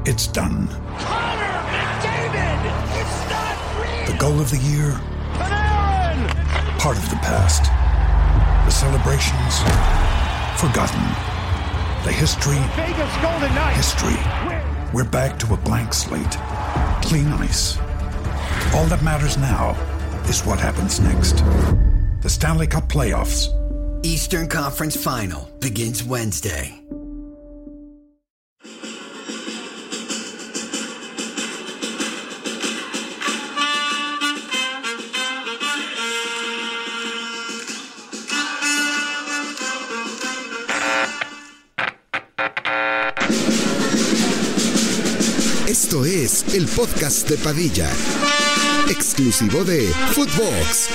It's done. Connor McDavid! It's not real! The goal of the year, Panarin! part of the past. The celebrations, forgotten. The history, Vegas Golden Knights! history. We're back to a blank slate. Clean ice. All that matters now is what happens next. The Stanley Cup playoffs. Eastern Conference Final begins Wednesday. Esto es el podcast de Padilla, exclusivo de Footbox.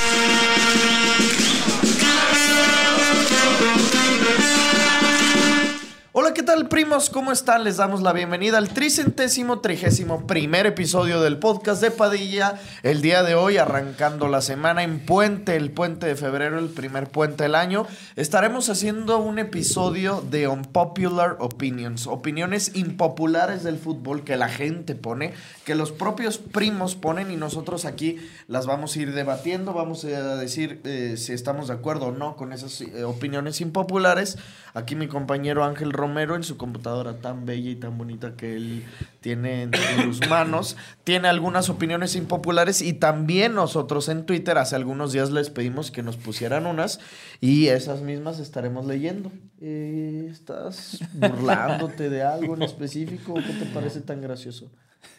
Hola, ¿qué tal, primos? ¿Cómo están? Les damos la bienvenida al 331º episodio del podcast de Padilla. El día de hoy, arrancando la semana en puente, el puente de febrero, el primer puente del año, estaremos haciendo un episodio de Unpopular Opinions, opiniones impopulares del fútbol que la gente pone, que los propios primos ponen y nosotros aquí las vamos a ir debatiendo, vamos a decir si estamos de acuerdo o no con esas opiniones impopulares. Aquí mi compañero Ángel Romero, en su computadora tan bella y tan bonita que él tiene en sus manos, tiene algunas opiniones impopulares, y también nosotros en Twitter hace algunos días les pedimos que nos pusieran unas y esas mismas estaremos leyendo. ¿Estás burlándote de algo en específico? ¿Qué te parece tan gracioso?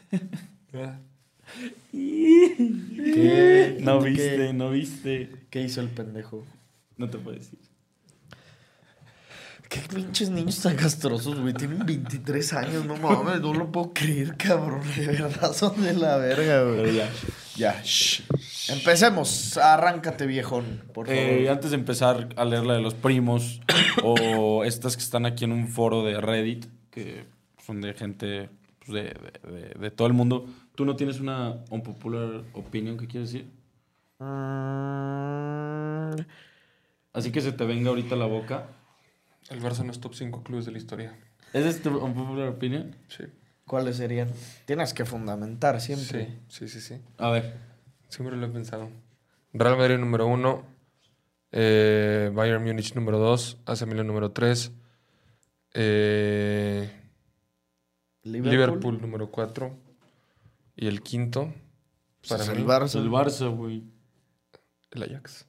¿Qué? No viste. ¿Qué hizo el pendejo? No te puedo decir. Qué pinches niños tan castrosos, güey. Tienen 23 años, no mames. No lo puedo creer, cabrón. De verdad son de la verga, güey. Pero Ya, shh. Empecemos. Arráncate, viejón, por favor. Antes de empezar a leer la de los primos o estas que están aquí en un foro de Reddit, que son de gente pues, de todo el mundo, ¿tú no tienes una unpopular opinion que quieres decir? Así que se te venga ahorita a la boca. El Barça no es top 5 clubes de la historia. ¿Esa es tu unpopular opinion? Sí. ¿Cuáles serían? Tienes que fundamentar siempre. Sí. A ver. Siempre lo he pensado. Real Madrid número 1. Bayern Múnich número 2. AC Milan número 3. Liverpool número 4. Y el quinto, para mí, El Barça. El Barça, güey. el Ajax.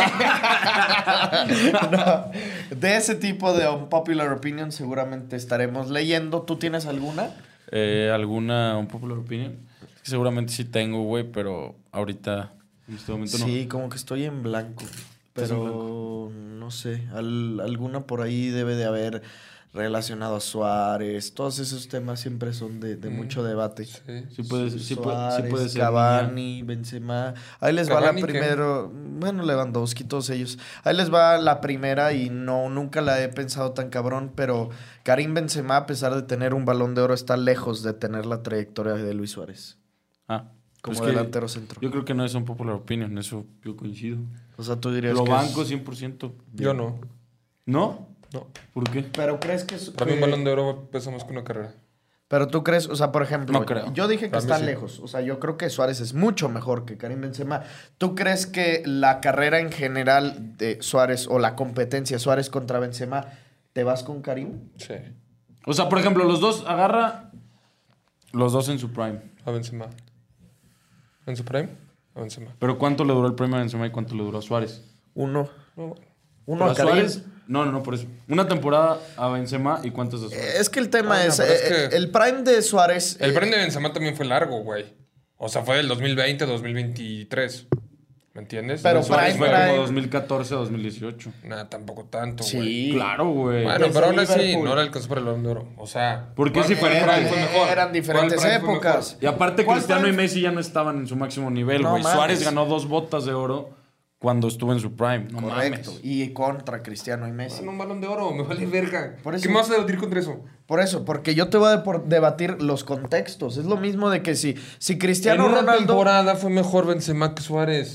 No, de ese tipo de unpopular opinion seguramente estaremos leyendo. ¿Tú tienes alguna? ¿Alguna unpopular opinion? Seguramente sí tengo, güey, pero ahorita, en este momento no. Sí, como que estoy en blanco. Pero no sé, alguna por ahí debe de haber relacionado a Suárez. Todos esos temas siempre son de mucho debate. Sí puede Suárez, ser. Cavani, Benzema. Ahí les va la primera. Bueno, Lewandowski, todos ellos. Ahí les va la primera y nunca la he pensado tan cabrón, pero Karim Benzema, a pesar de tener un Balón de Oro, está lejos de tener la trayectoria de Luis Suárez. Como pues delantero centro. Yo creo que no es un popular opinion, eso yo coincido. O sea, tú dirías Lo que banco 100%. Yo no. ¿No? No. ¿Por qué? Pero crees que... Para mí un Balón de Oro pesa más que una carrera. Pero tú crees, o sea, por ejemplo, No creo. Yo dije que Para mí están sí. lejos. O sea, yo creo que Suárez es mucho mejor que Karim Benzema. ¿Tú crees que la carrera en general de Suárez o la competencia Suárez contra Benzema, te vas con Karim? Sí. O sea, por ejemplo, los dos agarra los dos en su prime. A Benzema. ¿En su prime? A Benzema. Pero ¿cuánto le duró el prime a Benzema y cuánto le duró a Suárez? Uno Pero a Karim. Suárez... No, por eso. Una temporada a Benzema y cuántas a Suárez. Es que el tema Ah, no, es, pero es que- el prime de Suárez... El prime de Benzema también fue largo, güey. O sea, fue del 2020 a 2023. ¿Me entiendes? Pero El Suárez prime, fue prime. como 2014 a 2018. Nada, tampoco tanto, Sí. güey. Claro, güey. Bueno, Desde pero aún así Liverpool. no le alcanzó para el Balón de Oro. O sea... ¿Por qué si fue el ¿cuál prime? fue mejor? Eran diferentes ¿Cuál prime fue épocas. mejor? Y aparte ¿Cuál Cristiano prime? y Messi ya no estaban en su máximo nivel, No güey. mames. Suárez ganó 2 botas de oro cuando estuvo en su prime. No Correcto. mames. Y contra Cristiano y Messi. Bueno, un Balón de Oro, me vale verga. Por eso- ¿Qué me vas a debatir contra eso? Por eso, porque yo te voy a debatir los contextos. Es lo mismo de que si En Cristiano una Ronaldo... temporada fue mejor Benzema que Suárez.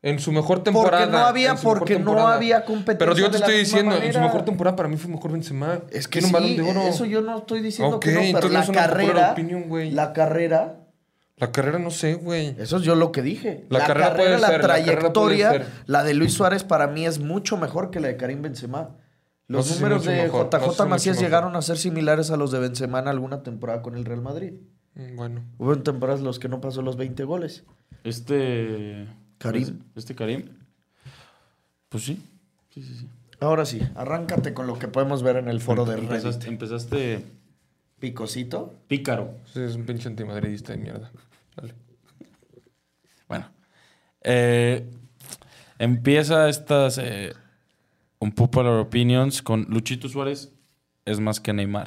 En su mejor temporada. Porque no había competencia. Pero yo te de la estoy misma diciendo, en su manera. mejor temporada para mí fue mejor Benzema. Es que Tiene un sí, Balón de Oro. eso yo no estoy diciendo Ok, que no, pero entonces la no es una popular carrera, opinion, güey. la carrera, no sé, güey. eso es yo lo que dije. La carrera puede la ser, la carrera trayectoria, puede ser. la de Luis Suárez para mí es mucho mejor que la de Karim Benzema. No Los sé si números mucho de mejor, no sé JJ si Macías mucho llegaron a ser similares a los de Benzema en alguna temporada con el Real Madrid. Bueno. Hubo en temporadas en los que no pasó los 20 goles. Karim. Karim. Pues sí. Sí. Ahora sí, arráncate con lo que podemos ver en el foro de Reddit. Empezaste Picosito. pícaro. Sí, es un pinche antimadridista de mierda. Dale. Bueno. Empieza estas unpopular opinions con Luchito Suárez es más que Neymar.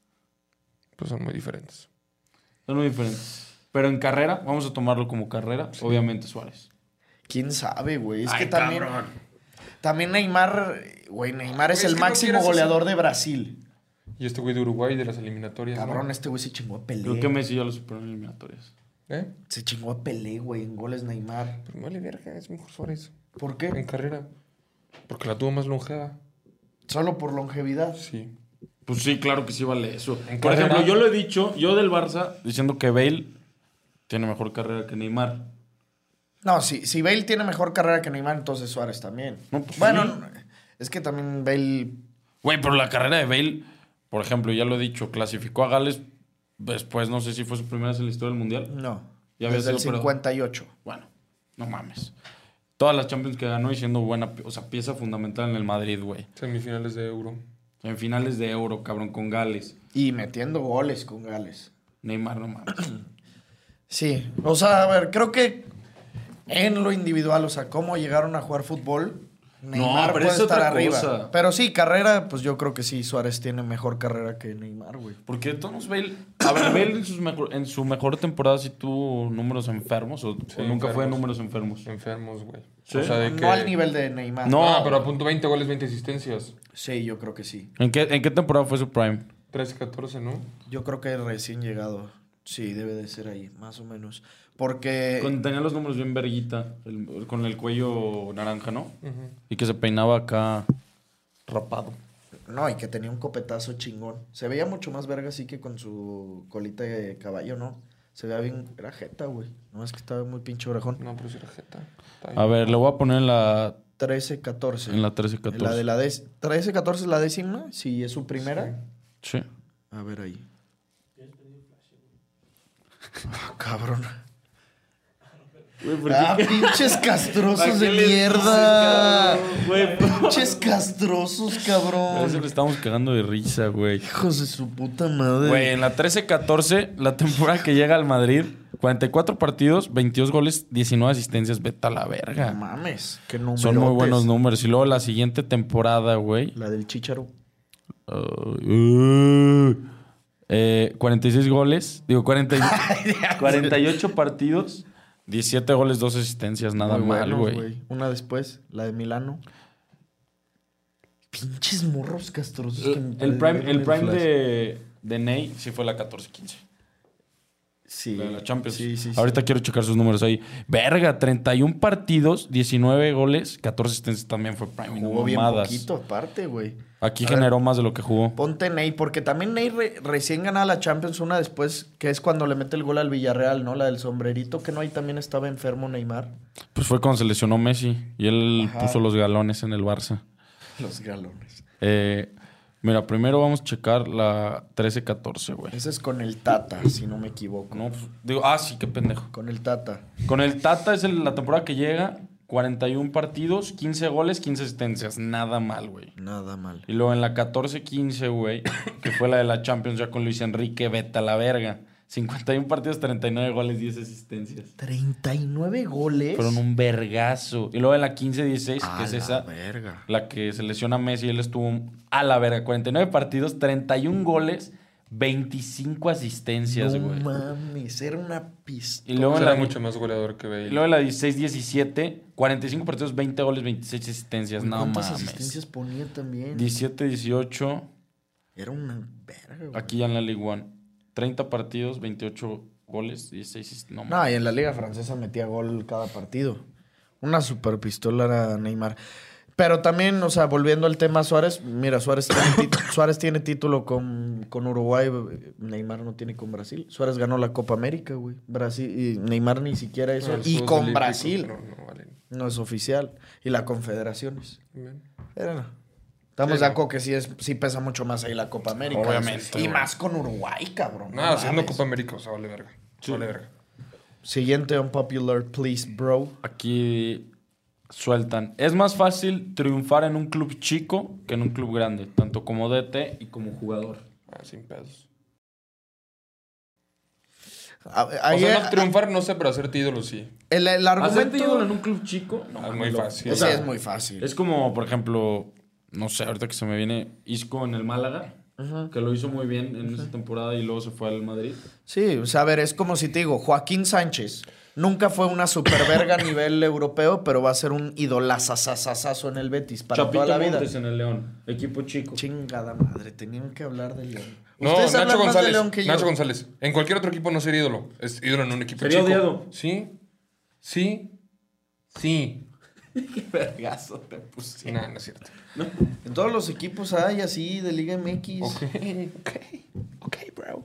Pues son muy diferentes. Son muy diferentes. Pero en carrera, vamos a tomarlo como carrera, obviamente Suárez. ¿Quién sabe, güey? Es Ay, que también... cabrón. También Neymar, güey, Neymar es Es el que no máximo quieres goleador de Brasil. Y este güey de Uruguay de las eliminatorias. Cabrón, ¿no? este güey se chingó a Pelé. Creo que Messi ya lo superó en eliminatorias. ¿Eh? Se chingó a Pelé, güey, en goles Neymar. Pero no vale verga, es mejor Suárez. ¿Por En qué? carrera. Porque la tuvo más longeva. Solo por longevidad. Sí. Pues sí, claro que sí vale eso. En Por carrera- ejemplo, yo lo he dicho, yo del Barça, diciendo que Bale tiene mejor carrera que Neymar. No, si Bale tiene mejor carrera que Neymar, entonces Suárez también. No, pues bueno, sí. es que también Bale... Güey, pero la carrera de Bale, por ejemplo, ya lo he dicho, clasificó a Gales después, no sé si fue su primera vez en la historia del Mundial. No, Ya había desde el sido, pero- 58. Bueno, no mames. Todas las Champions que ganó y siendo buena, o sea, pieza fundamental en el Madrid, güey. Semifinales de Euro. En finales de Euro, cabrón, con Gales. Y metiendo goles con Gales. Neymar, no mames. Sí, o sea, a ver, creo que en lo individual, o sea, cómo llegaron a jugar fútbol, Neymar pero puede es estar otra arriba. cosa. Pero sí, carrera, pues yo creo que sí, Suárez tiene mejor carrera que Neymar, güey. Porque todos Bale... A ver, Bale en su mejor temporada sí tuvo números enfermos o nunca fue de enfermos. números enfermos. Enfermos, güey. ¿Sí? O sea, de que... No al nivel de Neymar. No. No, pero a punto 20 goles, 20 asistencias. Sí, yo creo que sí. ¿En qué temporada fue su prime? 13-14, ¿no? Yo creo que recién llegado. Sí, debe de ser ahí, más o menos. Porque... Cuando tenía los números bien verguita, con el cuello naranja, ¿no? Y que se peinaba acá rapado. No, y que tenía un copetazo chingón. Se veía mucho más verga así que con su colita de caballo, ¿no? Se veía bien... Era jeta, güey. No, es que estaba muy pinche orejón. No, pero sí era jeta. Está ahí. A ver, le voy a poner en la 13-14. En la 13-14. La de la 13-14 es la décima, si es su primera. Sí. A ver ahí. Ah, cabrón. Pinches castrosos de mierda. Pinches castrosos, A eso le cabrón. estamos cagando de risa, güey. Hijos de su puta madre. Güey, en la 13-14, la temporada que llega al Madrid, 44 partidos, 22 goles, 19 asistencias. Vete a la No verga. mames, qué números. Son muy buenos números. Y luego la siguiente temporada, güey. La del Chícharo. 46 goles. Digo, 48 partidos, 17 goles, 2 asistencias. Nada Muy mal, buenos, güey. Una después, la de Milano. Pinches morros castrosos. que me El dieron prime flash. de Ney sí fue la 14-15. Sí. La de la Champions. Sí, sí, sí. Ahorita quiero checar sus números ahí. Verga, 31 partidos, 19 goles, 14 asistencias también fue prime. No Jugó bien mamadas. poquito aparte, güey. Aquí A ver, generó más de lo que jugó. Ponte Ney, porque también Ney recién ganaba la Champions una después, que es cuando le mete el gol al Villarreal, ¿no? La del sombrerito, que no, ahí también estaba enfermo Neymar. Pues fue cuando se lesionó Messi y él Ajá. puso los galones en el Barça. Los galones. Mira, primero vamos a checar la 13-14, güey. Ese es con el Tata, si no me equivoco. No, pues, digo, sí, qué pendejo. Con el Tata. Con el Tata es la temporada que llega, 41 partidos, 15 goles, 15 asistencias. Nada mal, güey. Nada mal. Y luego en la 14-15, güey, que fue la de la Champions ya con Luis Enrique, vete a la verga. 51 partidos, 39 goles, 10 asistencias. 39 goles. Fueron un vergazo. Y luego en la 15-16, que A es la esa, verga. la que se lesiona a Messi, él estuvo a la verga. 49 partidos, 31 goles, 25 asistencias, No güey. mames, era una pistola. Y luego en Era la, mucho más goleador que Bale. y luego en la 16-17, 45 partidos, 20 goles, 26 asistencias. No ¿Cuántas mames. asistencias ponía también? 17-18, Era una verga, güey. aquí ya en la Ligue 1. 30 partidos, 28 goles, 16 asistencias. No No, mames. y en la Liga Francesa metía gol cada partido. Una super pistola era Neymar. Pero también, o sea, volviendo al tema Suárez, mira, Suárez tiene título con Uruguay, Neymar no tiene con Brasil. Suárez ganó la Copa América, güey. Brasil y Neymar ni siquiera eso. No, los y Juegos con Olímpicos, Brasil. No valen. No es oficial. Y la Confederaciones. Bien. Estamos Sí, de no. acuerdo que sí pesa mucho más ahí la Copa América. Obviamente, Y güey. más con Uruguay, cabrón. No, no haciendo mames. Copa América, o sea, vale verga. Sí. Vale verga. Siguiente unpopular, please, bro. Aquí sueltan. Es más fácil triunfar en un club chico que en un club grande, tanto como DT y como jugador. Sin pedos. Ahí, o sea, no triunfar, no sé, pero hacerte ídolo sí. el ¿Hacerte argumento ídolo en un club chico? No, Es muy no. fácil. O sea, es muy fácil. Es como, por ejemplo, no sé, ahorita que se me viene Isco en el Málaga, que lo hizo muy bien en esa temporada y luego se fue al Madrid. Sí, o sea, a ver, es como si te digo, Joaquín Sánchez nunca fue una superverga a nivel europeo, pero va a ser un idolazazazazo en el Betis para Chapito toda la vida. Montes en el León, equipo chico. Chingada madre, tenían que hablar de León. No, Ustedes Nacho hablan más de González. León que yo. Nacho González. En cualquier otro equipo no sería ídolo. Es ídolo en un equipo Sería chico. odiado. Sí. Sí. Sí. Qué vergazo te puse. No, no es cierto. En todos los equipos hay así de Liga MX. Ok, bro.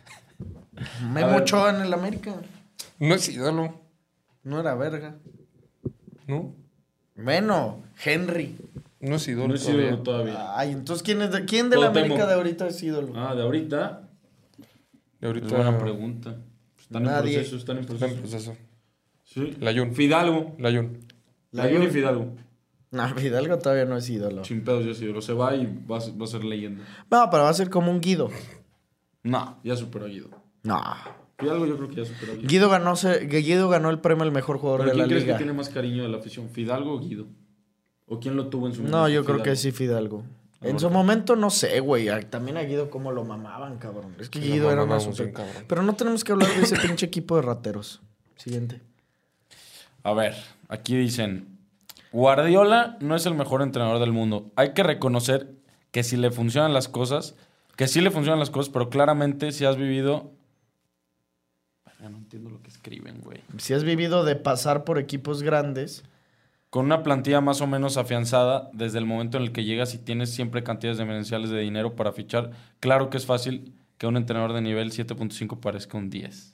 Memo A ver. Ochoa en el América. No es ídolo. No era verga. ¿No? Bueno, Henry. No es ídolo. No es ídolo todavía. Ay, entonces ¿quién de la Cuauhtémoc. América de ahorita es ídolo? Ah, de ahorita. Y ahorita. Es buena pregunta. Están Nadie. Están en Está proceso. en proceso. Sí. Layún. Fidalgo. Layún. Layún y Fidalgo. No, Fidalgo todavía no es ídolo. Sin pedos ya es ídolo. Se va y va a ser leyenda. No, pero va a ser como un Guido. No, ya superó a Guido. No. Fidalgo yo creo que ya superó a Guido. Guido ganó el premio al mejor jugador ¿Pero de la quién crees que liga. tiene más cariño de la afición? ¿Fidalgo o Guido? ¿O quién lo tuvo en su momento? No, yo creo Fidalgo. que sí Fidalgo. En ¿Por su qué? momento no sé, güey. También a Guido cómo lo mamaban, cabrón. Es que Sí, lo Guido era una mamábamos super... bien, cabrón. Pero no tenemos que hablar de ese pinche equipo de rateros. Siguiente. A ver, aquí dicen... Guardiola no es el mejor entrenador del mundo. Hay que reconocer que si le funcionan las cosas... Que sí le funcionan las cosas, pero claramente si has vivido... Ya no entiendo lo que escriben, güey. Si has vivido de pasar por equipos grandes... Con una plantilla más o menos afianzada, desde el momento en el que llegas y tienes siempre cantidades demenciales de dinero para fichar, claro que es fácil que un entrenador de nivel 7.5 parezca un 10.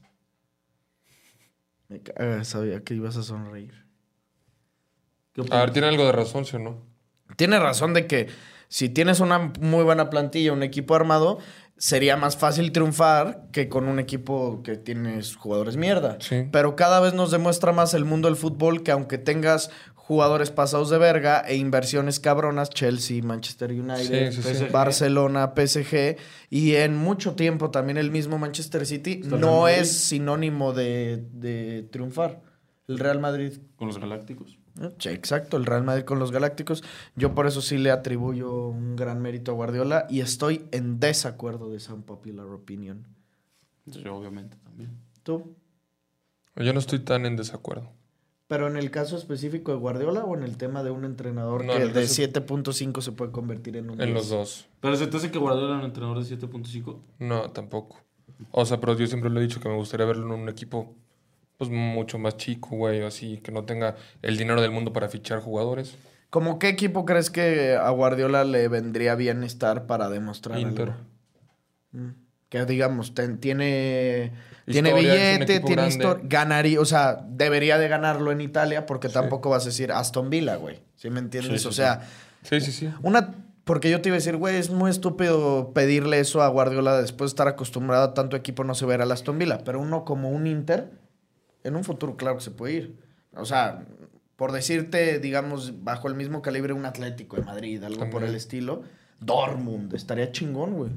Me caga, sabía que ibas a sonreír. ¿Qué A opinas? ver, ¿tiene algo de razón, sí o no? Tiene razón de que si tienes una muy buena plantilla, un equipo armado, sería más fácil triunfar que con un equipo que tienes jugadores mierda. Sí. Pero cada vez nos demuestra más el mundo del fútbol que aunque tengas jugadores pasados de verga e inversiones cabronas, Chelsea, Manchester United, Sí, sí, sí. Barcelona, PSG, y en mucho tiempo también el mismo Manchester City, Está el no Real Madrid. es sinónimo de triunfar. El Real Madrid. Con los Galácticos. Sí, exacto, el Real Madrid con los Galácticos. Yo por eso sí le atribuyo un gran mérito a Guardiola y estoy en desacuerdo de esa unpopular opinion. Yo obviamente también. ¿Tú? Yo no estoy tan en desacuerdo. ¿Pero en el caso específico de Guardiola o en el tema de un entrenador No, que en el de caso- 7.5 se puede convertir en un En 10? los dos. ¿Pero se te hace que Guardiola era un entrenador de 7.5? No, tampoco. O sea, pero yo siempre le he dicho que me gustaría verlo en un equipo pues mucho más chico, güey, así, que no tenga el dinero del mundo para fichar jugadores. ¿Cómo qué equipo crees que a Guardiola le vendría bien estar para demostrar Inter. algo? Que digamos, tiene Historia, es un billete, equipo tiene grande. historia. Ganaría, o sea, debería de ganarlo en Italia porque tampoco vas a decir Aston Villa, güey. ¿Sí me entiendes? Sí, sí, o sea, Sí. porque yo te iba a decir, güey, es muy estúpido pedirle eso a Guardiola después de estar acostumbrado a tanto equipo no se va a ir al Aston Villa. Pero uno como un Inter, en un futuro claro que se puede ir. O sea, por decirte, digamos, bajo el mismo calibre un Atlético de Madrid, algo por También. el estilo. Dortmund, estaría chingón, güey.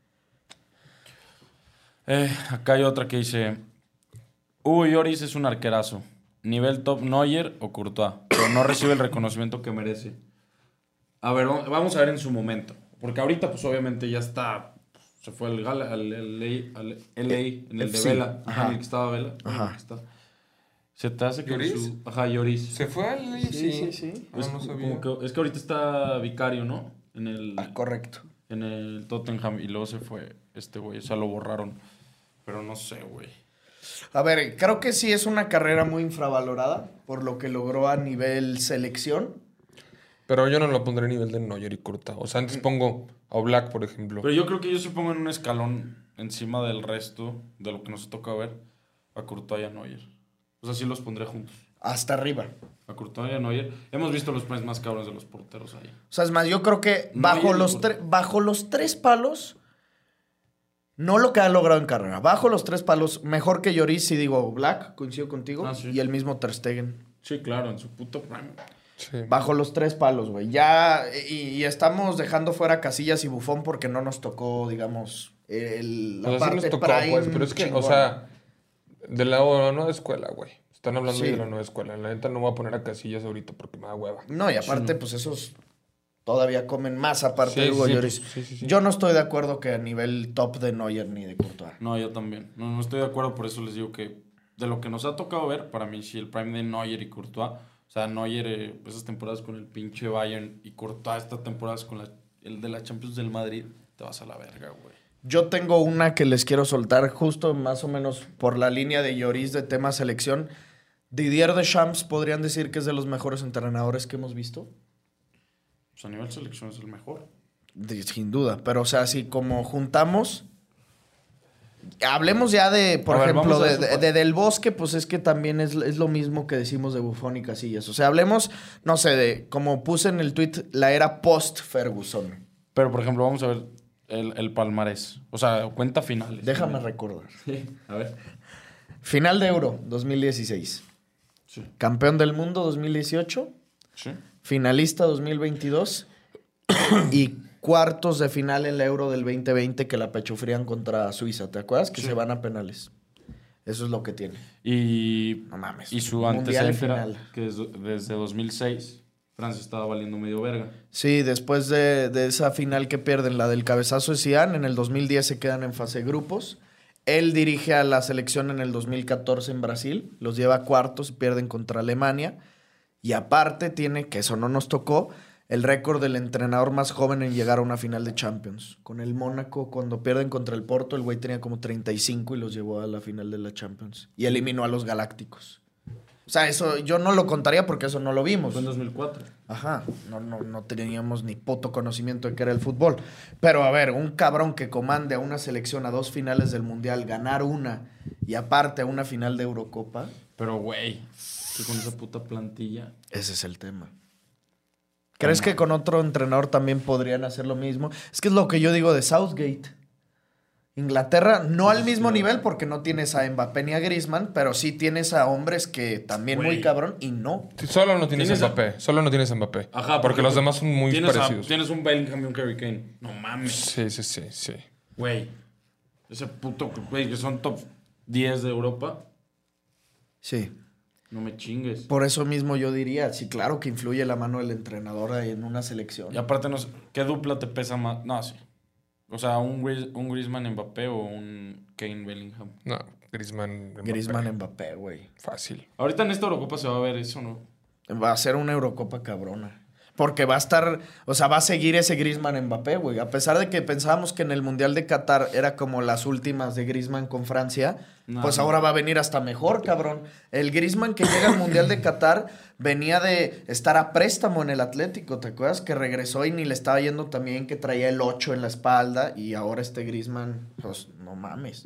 Acá hay otra que dice... Hugo Lloris es un arquerazo. Nivel top Neuer o Courtois. Pero no recibe el reconocimiento que merece. A ver, vamos a ver en su momento. Porque ahorita, pues obviamente ya está... Se fue al LA, en el FC. de Vela. Ajá. En el que estaba Vela. Ajá. En el que está. ¿Se te hace que ¿Lloris? Ajá, Lloris. ¿Se fue al Sí. Es, no sabía. como que, es que ahorita está vicario, ¿no? En el, Correcto. en el Tottenham y luego se fue este güey. O sea, lo borraron. Pero no sé, güey. A ver, creo que sí es una carrera muy infravalorada por lo que logró a nivel selección. Pero yo no lo pondré a nivel de Neuer y Courtois. O sea, antes pongo a Oblak, por ejemplo. Pero yo creo que yo se pongo en un escalón encima del resto de lo que nos toca ver a Courtois y a Neuer. O sea, sí los pondré juntos. Hasta arriba. A Courtois y a Neuer. Hemos visto los primes más cabrones de los porteros ahí. O sea, es más, yo creo que bajo los 3 palos, no lo que ha logrado en carrera, bajo los 3 palos, mejor que Lloris, si digo Black, coincido contigo, Sí. y el mismo Ter Stegen. Sí, claro, en su puto prime. Sí. Bajo los 3 palos, güey. Ya, y estamos dejando fuera Casillas y Buffon porque no nos tocó, digamos, la O sea, sí parte nos tocó, prime pues, pero es que, chingona. o sea, de la nueva escuela, güey. Están hablando Sí. de la nueva escuela. La neta no voy a poner a Casillas ahorita porque me da hueva. No, y aparte, pues esos todavía comen más aparte Sí, de Hugo sí, Lloris. sí. Yo no estoy de acuerdo que a nivel top de Neuer ni de Courtois. No, yo también. No estoy de acuerdo, por eso les digo que de lo que nos ha tocado ver, para mí sí, el prime de Neuer y Courtois. O sea, Neuer esas temporadas con el pinche Bayern y Courtois estas temporadas con el de la Champions del Madrid, te vas a la verga, güey. Yo tengo una que les quiero soltar justo más o menos por la línea de Lloris de tema selección. Didier Deschamps podrían decir que es de los mejores entrenadores que hemos visto. Pues a nivel selección es el mejor. Sin duda, pero o sea, si como juntamos, hablemos ya de, por A ver, ejemplo, vamos a eso, de Del Bosque, pues es que también es lo mismo que decimos de Buffon y Casillas. O sea, hablemos, no sé, de como puse en el tweet, la era post-Ferguson. Pero, por ejemplo, vamos a ver el palmarés. O sea, cuenta finales. Déjame recordar. Sí, a ver. Final de Euro 2016. Sí. Campeón del mundo 2018. Sí. Finalista 2022. Y cuartos de final en la Euro del 2020 que la pechofrían contra Suiza. ¿Te acuerdas? Que Sí. se van a penales. Eso es lo que tiene. Y, No mames. y su Mundial antecedente era final. que desde 2006 Francia estaba valiendo medio verga. Sí, después de esa final que pierden, la del cabezazo de Zidane, en el 2010 se quedan en fase de grupos. Él dirige a la selección en el 2014 en Brasil, los lleva a cuartos y pierden contra Alemania. Y aparte tiene, que eso no nos tocó, el récord del entrenador más joven en llegar a una final de Champions. Con el Mónaco, cuando pierden contra el Porto, el güey tenía como 35 y los llevó a la final de la Champions. Y eliminó a los Galácticos. O sea, eso yo no lo contaría porque eso no lo vimos. Fue en 2004. Ajá, no teníamos ni puto conocimiento de qué era el fútbol. Pero a ver, un cabrón que comande a una selección a 2 finales del Mundial, ganar una y aparte a una final de Eurocopa, Pero, güey, que con esa puta plantilla. ese es el tema. ¿Crees que con otro entrenador también podrían hacer lo mismo? Es que es lo que yo digo de Southgate. Inglaterra, no al mismo nivel porque no tienes a Mbappé ni a Griezmann, pero sí tienes a hombres que también muy Güey. cabrón y no. Sí, solo no tienes ¿Tienes a- Mbappé. Solo no tienes Mbappé. Ajá, Porque los demás son muy tienes parecidos. Tienes un Bellingham y un Harry Kane. No mames. Sí. Güey. Ese puto, güey, que son top 10 de Europa. Sí. No me chingues. Por eso mismo yo diría, sí, claro que influye la mano del entrenador en una selección. Y aparte, no sé, ¿qué dupla te pesa más? No, sí. O sea, un Griezmann Mbappé o un Kane Bellingham. No, Griezmann. Mbappé. Griezmann Mbappé, güey. Fácil. Ahorita en esta Eurocopa se va a ver eso, ¿no? Va a ser una Eurocopa cabrona. Porque va a estar, o sea, va a seguir ese Griezmann Mbappé, güey. A pesar de que pensábamos que en el Mundial de Qatar era como las últimas de Griezmann con Francia, No, pues no. ahora va a venir hasta mejor, cabrón. El Griezmann que llega al Mundial de Qatar venía de estar a préstamo en el Atlético, ¿te acuerdas? Que regresó y ni le estaba yendo tan bien, que traía el 8 en la espalda y ahora este Griezmann, pues no mames.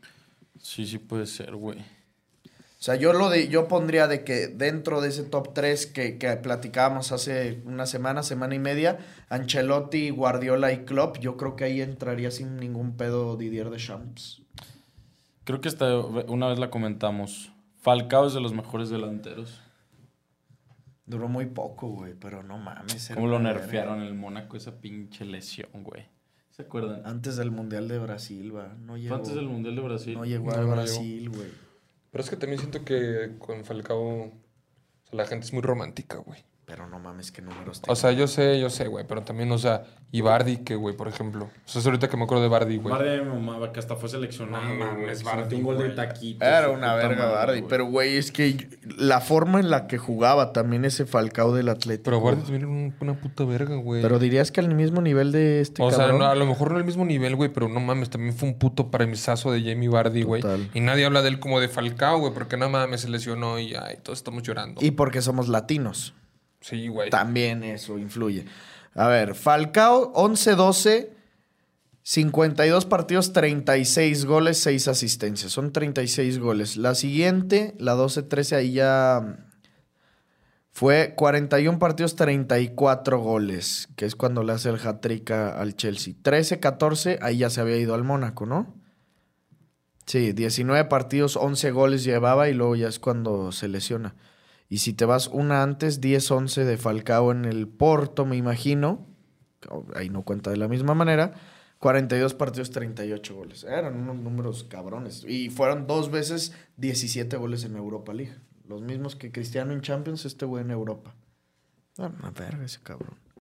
Sí puede ser, güey. O sea, yo pondría de que dentro de ese top 3 que platicábamos hace una semana y media, Ancelotti, Guardiola y Klopp, yo creo que ahí entraría sin ningún pedo Didier Deschamps. Creo que esta una vez la comentamos. Falcao es de los mejores delanteros. Duró muy poco, güey, pero no mames. era ¿Cómo lo una nerfearon verga. en el Mónaco? Esa pinche lesión, güey. ¿Se acuerdan? Antes del Mundial de Brasil, va. No Fue llegó, antes del Mundial de Brasil. no llegó No, al no Brasil, güey. Pero es que también siento que con Falcao, o sea, la gente es muy romántica, güey. Pero no mames, qué números O sea, yo sé, güey. Pero también, o sea, y Bardi, que, güey, por ejemplo. O sea, es ahorita que me acuerdo de Bardi, güey. Bardi me mamaba, que hasta fue seleccionado. No mames, güey. Se Bardi, metió un gol de güey. taquito. Era su una puta verga madre, Bardi. Pero, güey, es que la forma en la que jugaba también ese Falcao del Atlético. Pero Bardi también era una puta verga, güey. Pero dirías que al mismo nivel de este O sea, cabrón. no, a lo mejor no al mismo nivel, güey, pero no mames, también fue un puto premisazo de Jamie Vardy, güey. Total. Y nadie habla de él como de Falcao, güey, porque no mames, se lesionó y ay, todos estamos llorando. Y porque somos latinos. Sí, güey. También eso influye. A ver, Falcao, 11-12, 52 partidos, 36 goles, 6 asistencias. Son 36 goles. La siguiente, la 12-13, ahí ya fue 41 partidos, 34 goles, que es cuando le hace el hat-trick al Chelsea. 13-14, ahí ya se había ido al Mónaco, ¿no? Sí, 19 partidos, 11 goles llevaba y luego ya es cuando se lesiona. Y si te vas una antes, 10-11 de Falcao en el Porto, me imagino. Ahí no cuenta de la misma manera. 42 partidos, 38 goles. Eran unos números cabrones. Y fueron 2 veces 17 goles en Europa League. Los mismos que Cristiano en Champions, este güey en Europa. Una verga ese cabrón.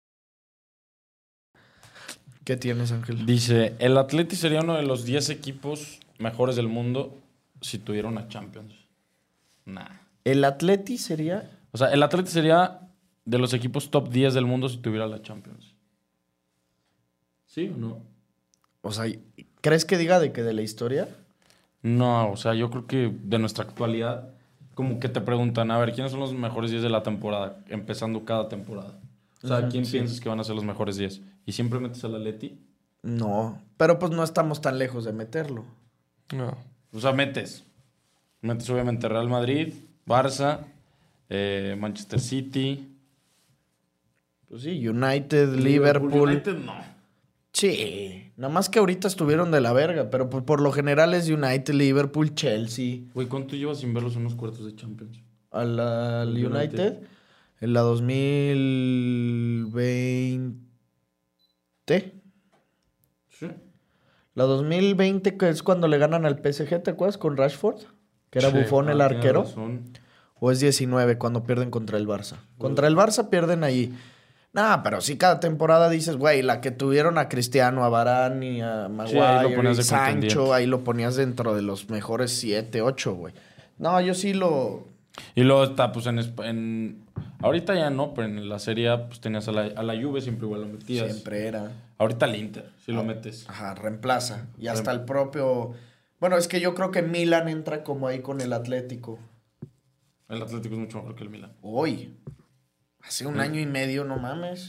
¿Qué tienes, Ángel? Dice, el Atleti sería uno de los 10 equipos mejores del mundo si tuviera una Champions. Nah. El Atleti sería... O sea, el Atleti sería de los equipos top 10 del mundo si tuviera la Champions. ¿Sí o no? O sea, ¿crees que diga de que de la historia? No, o sea, yo creo que de nuestra actualidad, como que te preguntan, a ver, ¿quiénes son los mejores 10 de la temporada? Empezando cada temporada. O sea, ¿quién piensas que van a ser los mejores 10? ¿Y siempre metes al Atleti? No, pero pues no estamos tan lejos de meterlo. No. O sea, metes obviamente Real Madrid, Barça, Manchester City. Pues sí, United, Liverpool. United no. Sí, nada más que ahorita estuvieron de la verga, pero por lo general es United, Liverpool, Chelsea. Güey, ¿cuánto llevas sin verlos en los cuartos de Champions? Al El United en la 2020. Sí. La 2020, que es cuando le ganan al PSG, ¿te acuerdas? Con Rashford, que era Buffon el arquero. ¿O es 19 cuando pierden contra el Barça? Contra el Barça pierden ahí. Nah, pero sí cada temporada dices, güey, la que tuvieron a Cristiano, a Varane y a Maguire, ahí lo ponías y de Sancho, contendiente. ahí lo ponías dentro de los mejores 7, 8, güey. No, yo sí lo... Y luego está, pues, ahorita ya no, pero en la Serie A, pues, tenías a la Juve, siempre igual lo metías. Siempre era. Ahorita al Inter, si lo metes. Ajá, reemplaza. Y hasta el propio... Bueno, es que yo creo que Milan entra como ahí con el Atlético. El Atlético es mucho mejor que el Milan. Hoy. Hace un año y medio, no mames.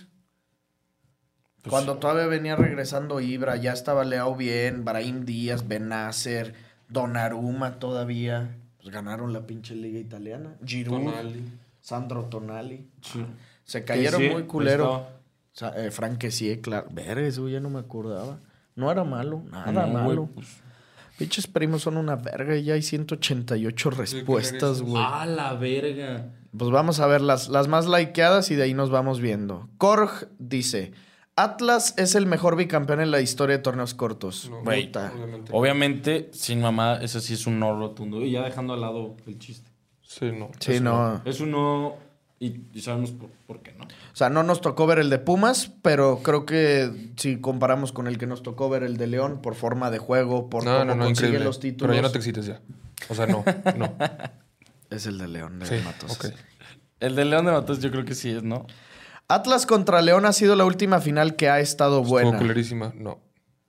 Pues Cuando sí. todavía venía regresando Ibra, ya estaba Leao bien, Brahim Díaz, Benacer, Donnarumma todavía. Pues ganaron la pinche liga italiana. Giroud, Tonali. Sandro Tonali. Sí. Se cayeron Que sí, muy culero. estaba. O sea, Frank Kessie, claro. Verga, eso ya no me acordaba. No era malo, nada No, malo. güey, pues. Pinches primos son una verga y ya hay 188 respuestas, güey. ¡Ah, la verga! Pues vamos a ver las más likeadas y de ahí nos vamos viendo. Korg dice: Atlas es el mejor bicampeón en la historia de torneos cortos. No, Güey, Puta. obviamente. Obviamente, sin mamá, ese sí es un no rotundo. Y ya dejando al lado el chiste. Sí, no. Sí, Eso no. Es un no y sabemos por qué no. O sea, no nos tocó ver el de Pumas, pero creo que si comparamos con el que nos tocó ver el de León, por forma de juego, por cómo consigue increíble. los títulos. Pero ya no te excites ya. O sea, no. Es el de León, de Sí, Matos. ok. El de León de Matos yo creo que sí es, ¿no? Atlas contra León ha sido la última final que ha estado buena. Estuvo culerísima. No.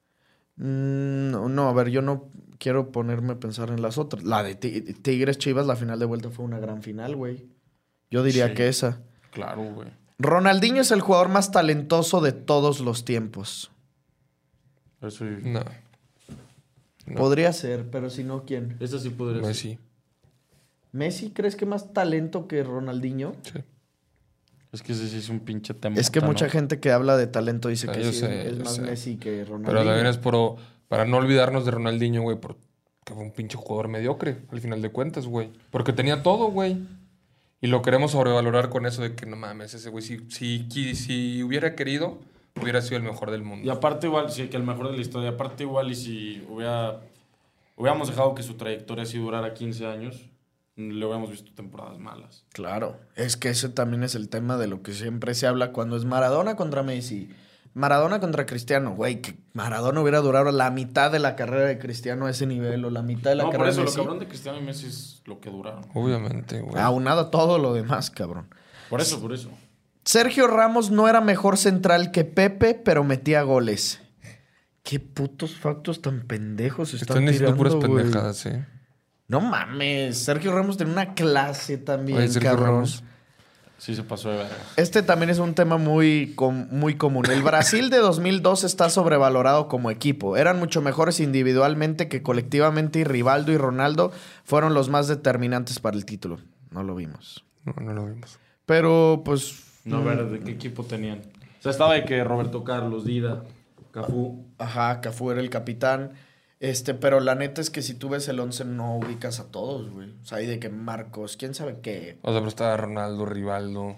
No, a ver, yo no quiero ponerme a pensar en las otras. La de Tigres Chivas, la final de vuelta fue una gran final, güey. Yo diría Sí. que esa. Claro, güey. Ronaldinho es el jugador más talentoso de todos los tiempos. Eso No. No. Podría ser, pero si no, ¿quién? Esa sí podría ser. Messi. ¿Messi crees que más talento que Ronaldinho? Sí. Es que ese sí es un pinche tema. Es que mucha gente que habla de talento dice Ah, que yo sí, sé, es yo más sé. Messi que Ronaldinho. Pero también es para no olvidarnos de Ronaldinho, güey, porque fue un pinche jugador mediocre, al final de cuentas, güey. Porque tenía todo, güey. Y lo queremos sobrevalorar con eso de que no mames, ese güey, si hubiera querido, hubiera sido el mejor del mundo. Y aparte igual, sí, que el mejor de la historia. Aparte igual, y si hubiéramos dejado que su trayectoria así durara 15 años, le hubiéramos visto temporadas malas. Claro, es que ese también es el tema de lo que siempre se habla cuando es Maradona contra Messi, Maradona contra Cristiano. Güey, que Maradona hubiera durado la mitad de la carrera de Cristiano a ese nivel o la mitad de la No, por carrera eso de lo Messi. cabrón de Cristiano y Messi es lo que duraron. Obviamente, güey. Aunado a todo lo demás, cabrón. Por eso. Sergio Ramos no era mejor central que Pepe, pero metía goles. Qué putos factos tan pendejos Están diciendo tirando, puras güey. pendejadas, ¿eh? No mames, Sergio Ramos tenía una clase también, Oye, Sergio cabrón. Ramos. Sí se pasó de verga. Este también es un tema muy común. El Brasil de 2002 está sobrevalorado como equipo. Eran mucho mejores individualmente que colectivamente y Rivaldo y Ronaldo fueron los más determinantes para el título. No lo vimos. No lo vimos. Pero, pues... No, ver de qué equipo tenían. O sea, estaba de que Roberto Carlos, Dida, Cafú. Ajá, Cafú era el capitán. Pero la neta es que si tú ves el 11 no ubicas a todos, güey. O sea, hay de que Marcos, quién sabe qué. O sea, pero estaba Ronaldo, Rivaldo,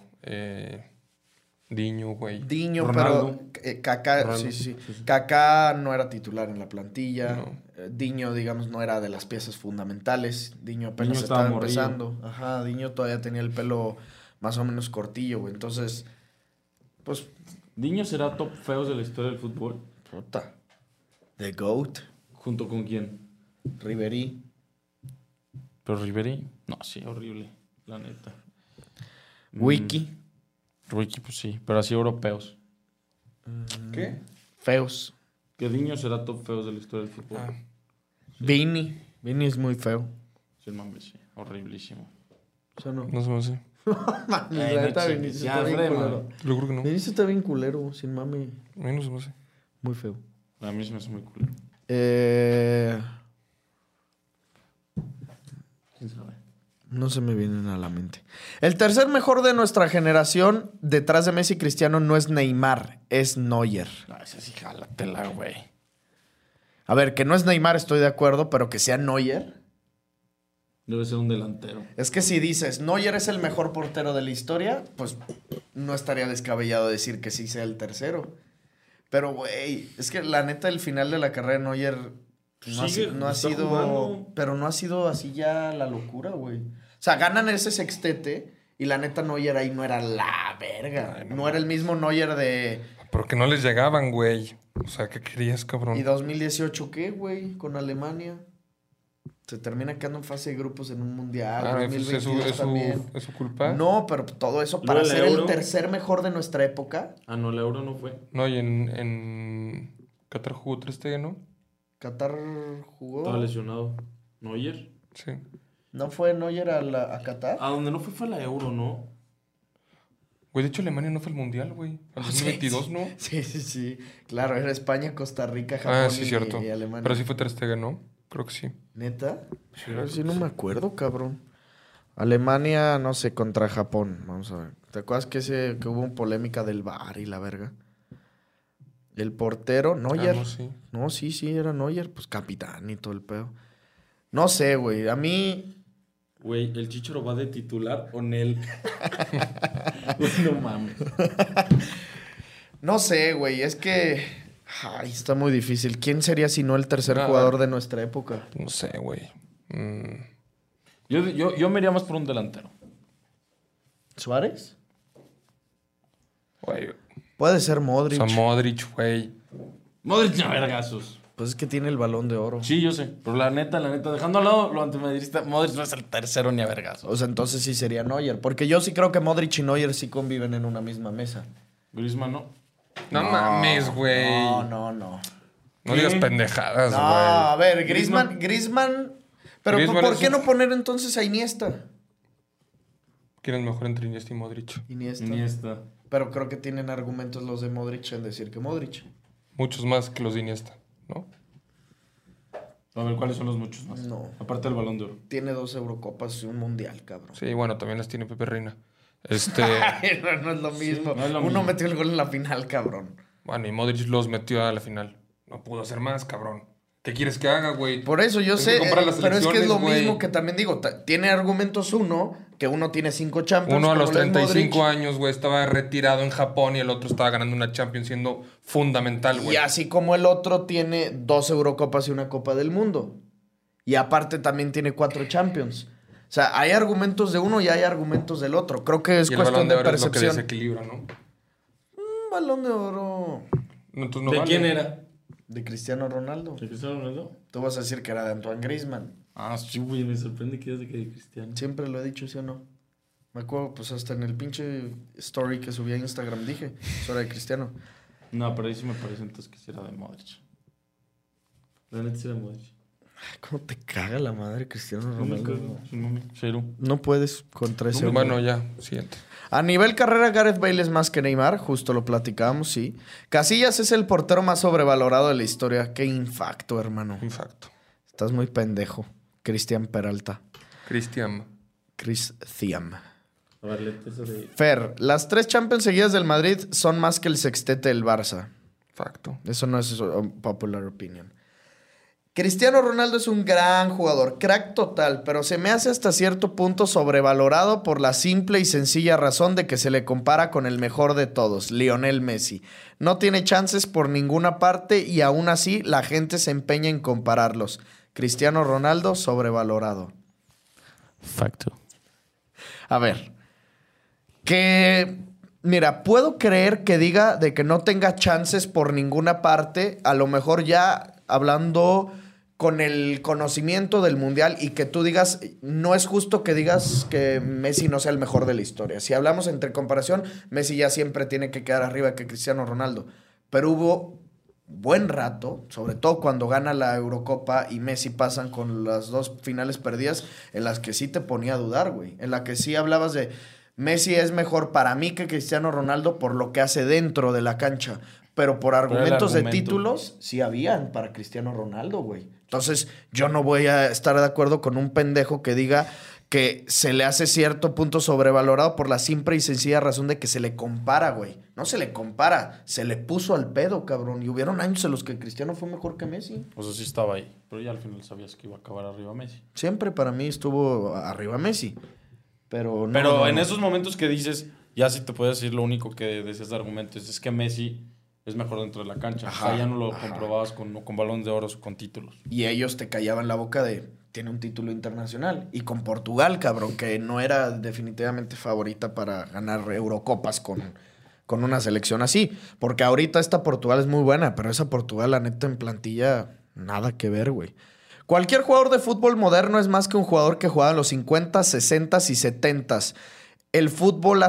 Diño, güey. Diño, Ronaldo. pero Kaká, Ronaldo. sí. Kaká no era titular en la plantilla. No. Diño, digamos, no era de las piezas fundamentales. Diño apenas Diño estaba estaba morrillo. empezando. Ajá, Diño todavía tenía el pelo más o menos cortillo, güey. Entonces, pues, ¿Diño será top feos de la historia del fútbol? puta. The GOAT, ¿Junto con quién? Ribery. ¿Pero Ribery? No, sí, horrible. La neta. Wiki, Wiki, pues sí. Pero así europeos. ¿Qué? feos. Que Diño será top feos de la historia del fútbol. Ah. Vini es muy feo. Sí, mames, sí. Horriblísimo. O sea, no. No se me hace. La neta, no Vinicius ya, está bien Frema. culero. Te lo juro que no. Vinicius está bien culero, sin mami. A mí no se me hace. Muy feo. A mí se me hace muy cool. ¿Quién sabe? No se me vienen a la mente. El tercer mejor de nuestra generación, detrás de Messi y Cristiano, no es Neymar, es Neuer. No, esa sí, jálatela, güey. A ver, que no es Neymar, estoy de acuerdo, pero que sea Neuer. Debe ser un delantero. Es que si dices Neuer es el mejor portero de la historia, pues no estaría descabellado decir que sí sea el tercero. Pero, güey, es que la neta, el final de la carrera de Neuer no ha está sido. jugando. Pero no ha sido así ya la locura, güey. O sea, ganan ese sextete y la neta Neuer ahí no era la verga. Ay, no era el mismo Neuer de. Pero que no les llegaban, güey. O sea, ¿qué querías, cabrón? ¿Y 2018 qué, güey? Con Alemania. Se termina quedando en fase de grupos en un mundial. Ah, pues 2022 también. es su culpa. No, pero todo eso para Luego el ser el Euro. tercer mejor de nuestra época. Ah, no, el Euro no fue. No, y en Qatar jugó Ter Stegen, ¿no? Qatar jugó. Estaba lesionado. ¿Neuer? Sí. ¿No fue Neuer a Qatar? A donde no fue la Euro, ¿no? Güey, de hecho Alemania no fue al mundial, güey. Al 2022, ¿no? Sí. Claro, era España, Costa Rica, Japón Ah, sí, cierto. y Alemania. Pero sí fue Ter Stegen, ¿no? Creo que sí. ¿Neta? Sí, no me acuerdo, cabrón. Alemania, no sé, contra Japón. Vamos a ver. ¿Te acuerdas que hubo una polémica del VAR y la verga? El portero, Neuer. Ah, no, sí. No, sí, era Neuer. Pues capitán y todo el pedo. No sé, güey. A mí... Güey, ¿el Chicharo va de titular o Nel? No mames. No sé, güey. Es que... Ay, está muy difícil. ¿Quién sería si no el tercer Nada. jugador de nuestra época? No sé, güey. Yo me iría más por un delantero. ¿Suárez? Güey. Puede ser O Modric. sea, Modric, güey. Modric a vergazos. Pues es que tiene el Balón de Oro. Sí, yo sé. Pero la neta, dejando al lado lo antimadridista, Modric no es el tercero ni a vergazos. O sea, entonces sí sería Neuer. Porque yo sí creo que Modric y Neuer sí conviven en una misma mesa. Griezmann no. No mames, güey. No. No ¿Qué? digas pendejadas, No, güey. a ver, Griezmann. Pero Griezmann ¿por es qué un- no poner entonces a Iniesta? ¿Quién es mejor entre Iniesta y Modric? Iniesta. Pero creo que tienen argumentos los de Modric en decir que Modric. Muchos más que los de Iniesta, ¿no? A ver, ¿cuáles son los muchos más? No. Aparte del Balón de Oro. Tiene 2 Eurocopas y un Mundial, cabrón. Sí, bueno, también las tiene Pepe Reina. no es lo mismo. no es lo Uno mismo. metió el gol en la final, cabrón. Bueno, y Modric los metió a la final. No pudo hacer más, cabrón. ¿Qué quieres que haga, güey? Por eso yo Tienes sé, que comprar las pero es que es lo selecciones, güey. mismo que también digo. Tiene argumentos que uno tiene 5 Champions. Uno a los como lo es 35 Modric. años, güey, estaba retirado en Japón y el otro estaba ganando una Champions siendo fundamental, güey. Y así como el otro tiene 2 Eurocopas y una Copa del Mundo. Y aparte también tiene 4 Champions. O sea, hay argumentos de uno y hay argumentos del otro. Creo que es Y el cuestión Balón de de Oro es lo que percepción. desequilibra, ¿no? Un Balón de Oro No, entonces no ¿De vale. quién era? de Cristiano Ronaldo. ¿De Cristiano Ronaldo? Tú vas a decir que era de Antoine Griezmann. Ah, sí, güey, me sorprende que es de Cristiano. Siempre lo he dicho, ¿sí o no? Me acuerdo, pues hasta en el pinche story que subí a Instagram dije, eso era de Cristiano. No, pero ahí sí me parece entonces que sí era de Modric. La neta sí era de Modric. ¿Cómo te caga la madre Cristiano No me Ronaldo? cago, su mami. Cero. No puedes contra ese hombre. Bueno, ya, siguiente. A nivel carrera, Gareth Bale es más que Neymar, justo lo platicábamos, sí. Casillas es el portero más sobrevalorado de la historia. Qué infacto, hermano. Infacto. Estás muy pendejo. Cristian Peralta. Cristian. Cristian. A ver, léete esa de... Fer, las 3 Champions seguidas del Madrid son más que el sextete del Barça. Facto. Eso no es popular opinion. Cristiano Ronaldo es un gran jugador, crack total, pero se me hace hasta cierto punto sobrevalorado por la simple y sencilla razón de que se le compara con el mejor de todos, Lionel Messi. No tiene chances por ninguna parte y aún así la gente se empeña en compararlos. Cristiano Ronaldo sobrevalorado. Facto. A ver, mira, puedo creer que diga de que no tenga chances por ninguna parte, a lo mejor ya hablando con el conocimiento del Mundial y que tú digas, no es justo que digas que Messi no sea el mejor de la historia. Si hablamos entre comparación, Messi ya siempre tiene que quedar arriba que Cristiano Ronaldo. Pero hubo buen rato, sobre todo cuando gana la Eurocopa y Messi pasan con las 2 finales perdidas, en las que sí te ponía a dudar, güey. En la que sí hablabas de Messi es mejor para mí que Cristiano Ronaldo por lo que hace dentro de la cancha. Pero por argumentos de títulos, sí habían para Cristiano Ronaldo, güey. Entonces, yo no voy a estar de acuerdo con un pendejo que diga que se le hace cierto punto sobrevalorado por la simple y sencilla razón de que se le compara, güey. No se le compara, se le puso al pedo, cabrón. Y hubieron años en los que Cristiano fue mejor que Messi. O sea, sí estaba ahí. Pero ya al final sabías que iba a acabar arriba Messi. Siempre para mí estuvo arriba Messi. Pero no. Pero no, en no. esos momentos que dices, ya sí te puedo decir lo único que decías de argumentos, es que Messi es mejor dentro de la cancha. Ajá, o sea, ya no lo ajá. comprobabas con balón de oro o con títulos. Y ellos te callaban la boca de, tiene un título internacional. Y con Portugal, cabrón, que no era definitivamente favorita para ganar Eurocopas con una selección así. Porque ahorita esta Portugal es muy buena, pero esa Portugal, la neta, en plantilla, nada que ver, güey. Cualquier jugador de fútbol moderno es más que un jugador que jugaba en los 50, 60 y 70. El fútbol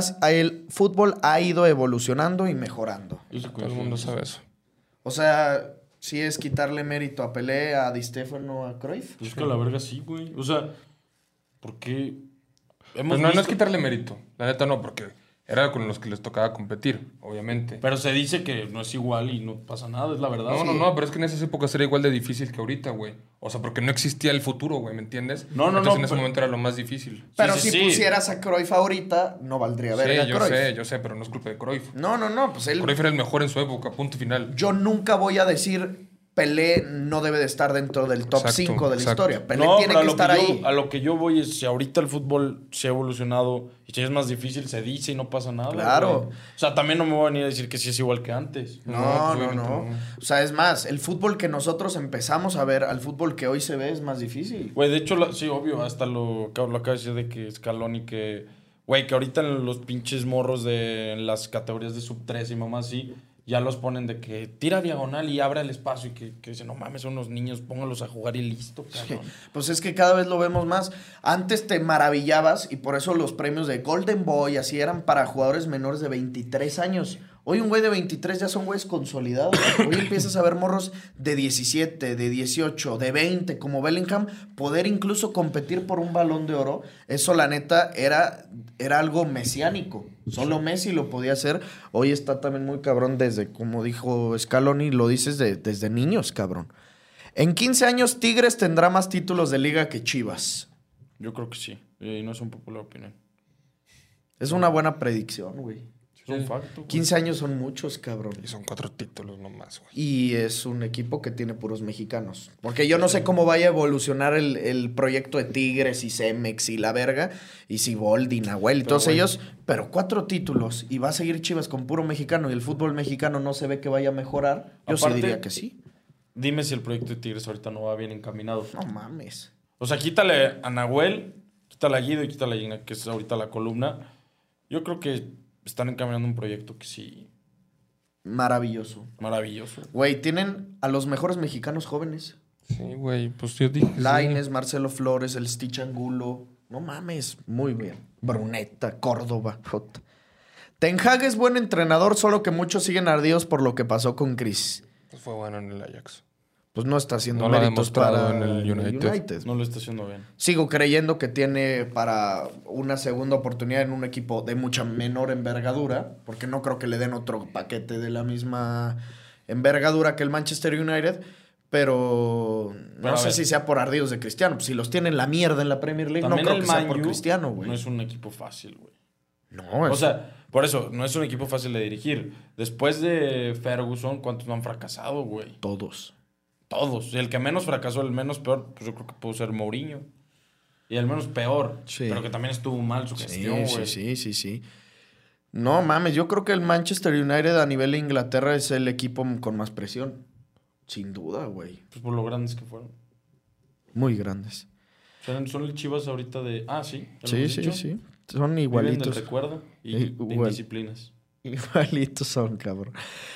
ha ido evolucionando y mejorando. Yo sí Todo el mundo sabe eso. O sea, sí es quitarle mérito a Pelé, a Di Stéfano, a Cruyff. Pues es que a la verga sí, güey. O sea, ¿por qué? Pues no es quitarle mérito. La neta no, porque era con los que les tocaba competir, obviamente. Pero se dice que no es igual y no pasa nada, es la verdad. No, pero es que en esas épocas era igual de difícil que ahorita, güey. O sea, porque no existía el futuro, güey, ¿me entiendes? No, Entonces en ese pero- momento era lo más difícil. Pero sí, si sí. pusieras a Cruyff ahorita, no valdría verga Sí, Cruyff. yo sé, pero no es culpa de Cruyff. No, pues él... Cruyff era el mejor en su época, punto final. Yo nunca voy a decir Pelé no debe de estar dentro del top Exacto, 5 de la exacto. historia. Pelé No, tiene pero que estar ahí. A lo que yo voy es, si ahorita el fútbol se ha evolucionado y si es más difícil, se dice y no pasa nada. Claro. Güey. O sea, también no me voy a venir a decir que sí es igual que antes. No, pues, no. obviamente no. O sea, es más, el fútbol que nosotros empezamos a ver al fútbol que hoy se ve es más difícil. Güey, de hecho, sí, obvio, hasta lo acabo de decir de que Scaloni que... Güey, que ahorita en los pinches morros de en las categorías de sub-3 y mamás así, ya los ponen de que tira diagonal y abre el espacio y que dicen, no mames, son unos niños, póngalos a jugar y listo, cabrón. Pues es que cada vez lo vemos más. Antes te maravillabas y por eso los premios de Golden Boy así eran para jugadores menores de 23 años. Hoy un güey de 23 ya son güeyes consolidados. Hoy empiezas a ver morros de 17, de 18, de 20, como Bellingham, poder incluso competir por un Balón de Oro. Eso, la neta, era algo mesiánico. Solo Messi lo podía hacer. Hoy está también muy cabrón desde, como dijo Scaloni, lo dices desde niños, cabrón. En 15 años, Tigres tendrá más títulos de liga que Chivas. Yo creo que sí. Y no es un popular opinión. Es una buena predicción, güey. Es un facto. güey. 15 años son muchos, cabrón. Y son 4 títulos nomás, güey. Y es un equipo que tiene puros mexicanos. Porque yo no sé cómo vaya a evolucionar el proyecto de Tigres y Cemex y la verga. Y Siboldi, Nahuel y todos güey. ellos. Pero 4 títulos. Y va a seguir Chivas con puro mexicano. Y el fútbol mexicano no se ve que vaya a mejorar. Yo Aparte, sí diría que sí. Dime si el proyecto de Tigres ahorita no va bien encaminado. No mames. O sea, quítale a Nahuel Quítale a Guido y quítale a Gina, que es ahorita la columna. Yo creo que están encaminando un proyecto que sí... Maravilloso. Maravilloso. Güey, tienen a los mejores mexicanos jóvenes. Sí, güey. Pues yo dije. Lainez, Marcelo Flores, el Stitch Angulo. No mames, muy bien. Bruneta, Córdoba. Jota. Ten Hag es buen entrenador, solo que muchos siguen ardidos por lo que pasó con Chris. Pues fue bueno en el Ajax. Pues no está haciendo No lo ha méritos demostrado para en el United. No lo está haciendo bien. Sigo creyendo que tiene para una segunda oportunidad en un equipo de mucha menor envergadura, porque no creo que le den otro paquete de la misma envergadura que el Manchester United, pero no sé si sea por ardidos de Cristiano. Pues si los tienen la mierda en la Premier League, También no creo el que sea Man por U Cristiano, güey. No es un equipo fácil, güey. No, O sea, por eso, no es un equipo fácil de dirigir. Después de Ferguson, ¿cuántos no han fracasado, güey? todos. Todos. Y el que menos fracasó, el menos peor, pues yo creo que pudo ser Mourinho. Y el menos peor. Sí. Pero que también estuvo mal su gestión, güey. Sí. No mames, yo creo que el Manchester United a nivel de Inglaterra es el equipo con más presión. Sin duda, güey. Pues por lo grandes que fueron. Muy grandes. Son el Chivas ahorita de... Ah, sí. ¿ya lo Sí. hemos dicho? Son Viven igualitos. del recuerdo y de Igual. indisciplinas. Igualitos son, cabrón.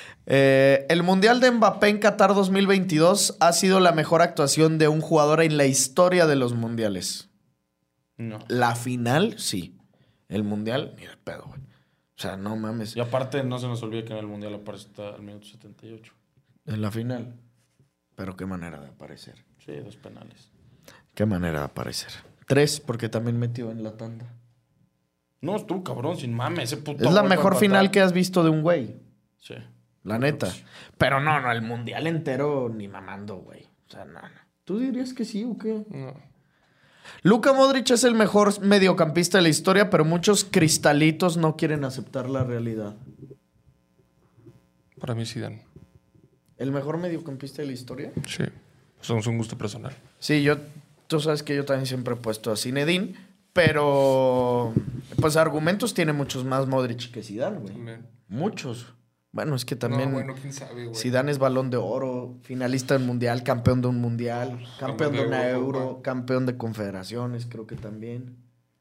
El Mundial de Mbappé en Qatar 2022 ha sido la mejor actuación de un jugador en la historia de los mundiales. No. La final, sí. El Mundial, ni de pedo, güey. O sea, no mames. Y aparte, no se nos olvide que en el Mundial aparece hasta el minuto 78. En la final. Pero qué manera de aparecer. Sí, 2 penales. Qué manera de aparecer. 3, porque también metió en la tanda. No, estuvo cabrón, sin mames. Ese puto Es la gol mejor para final empatar. que has visto de un güey. Sí. La neta. Pero no, el mundial entero ni mamando, güey. O sea, no. ¿Tú dirías que sí o qué? No. Luka Modric es el mejor mediocampista de la historia, pero muchos cristalitos no quieren aceptar la realidad. Para mí Zidane. ¿El mejor mediocampista de la historia? Sí. Es un gusto personal. Sí, tú sabes que yo también siempre he puesto a Zinedine, pero pues argumentos tiene muchos más Modric que Zidane, güey. También. Muchos. Bueno, es que también No, bueno, quién sabe, güey. Zidane es Balón de Oro, finalista del Mundial, campeón de un Mundial, campeón de una Euro, campeón de Confederaciones, creo que también.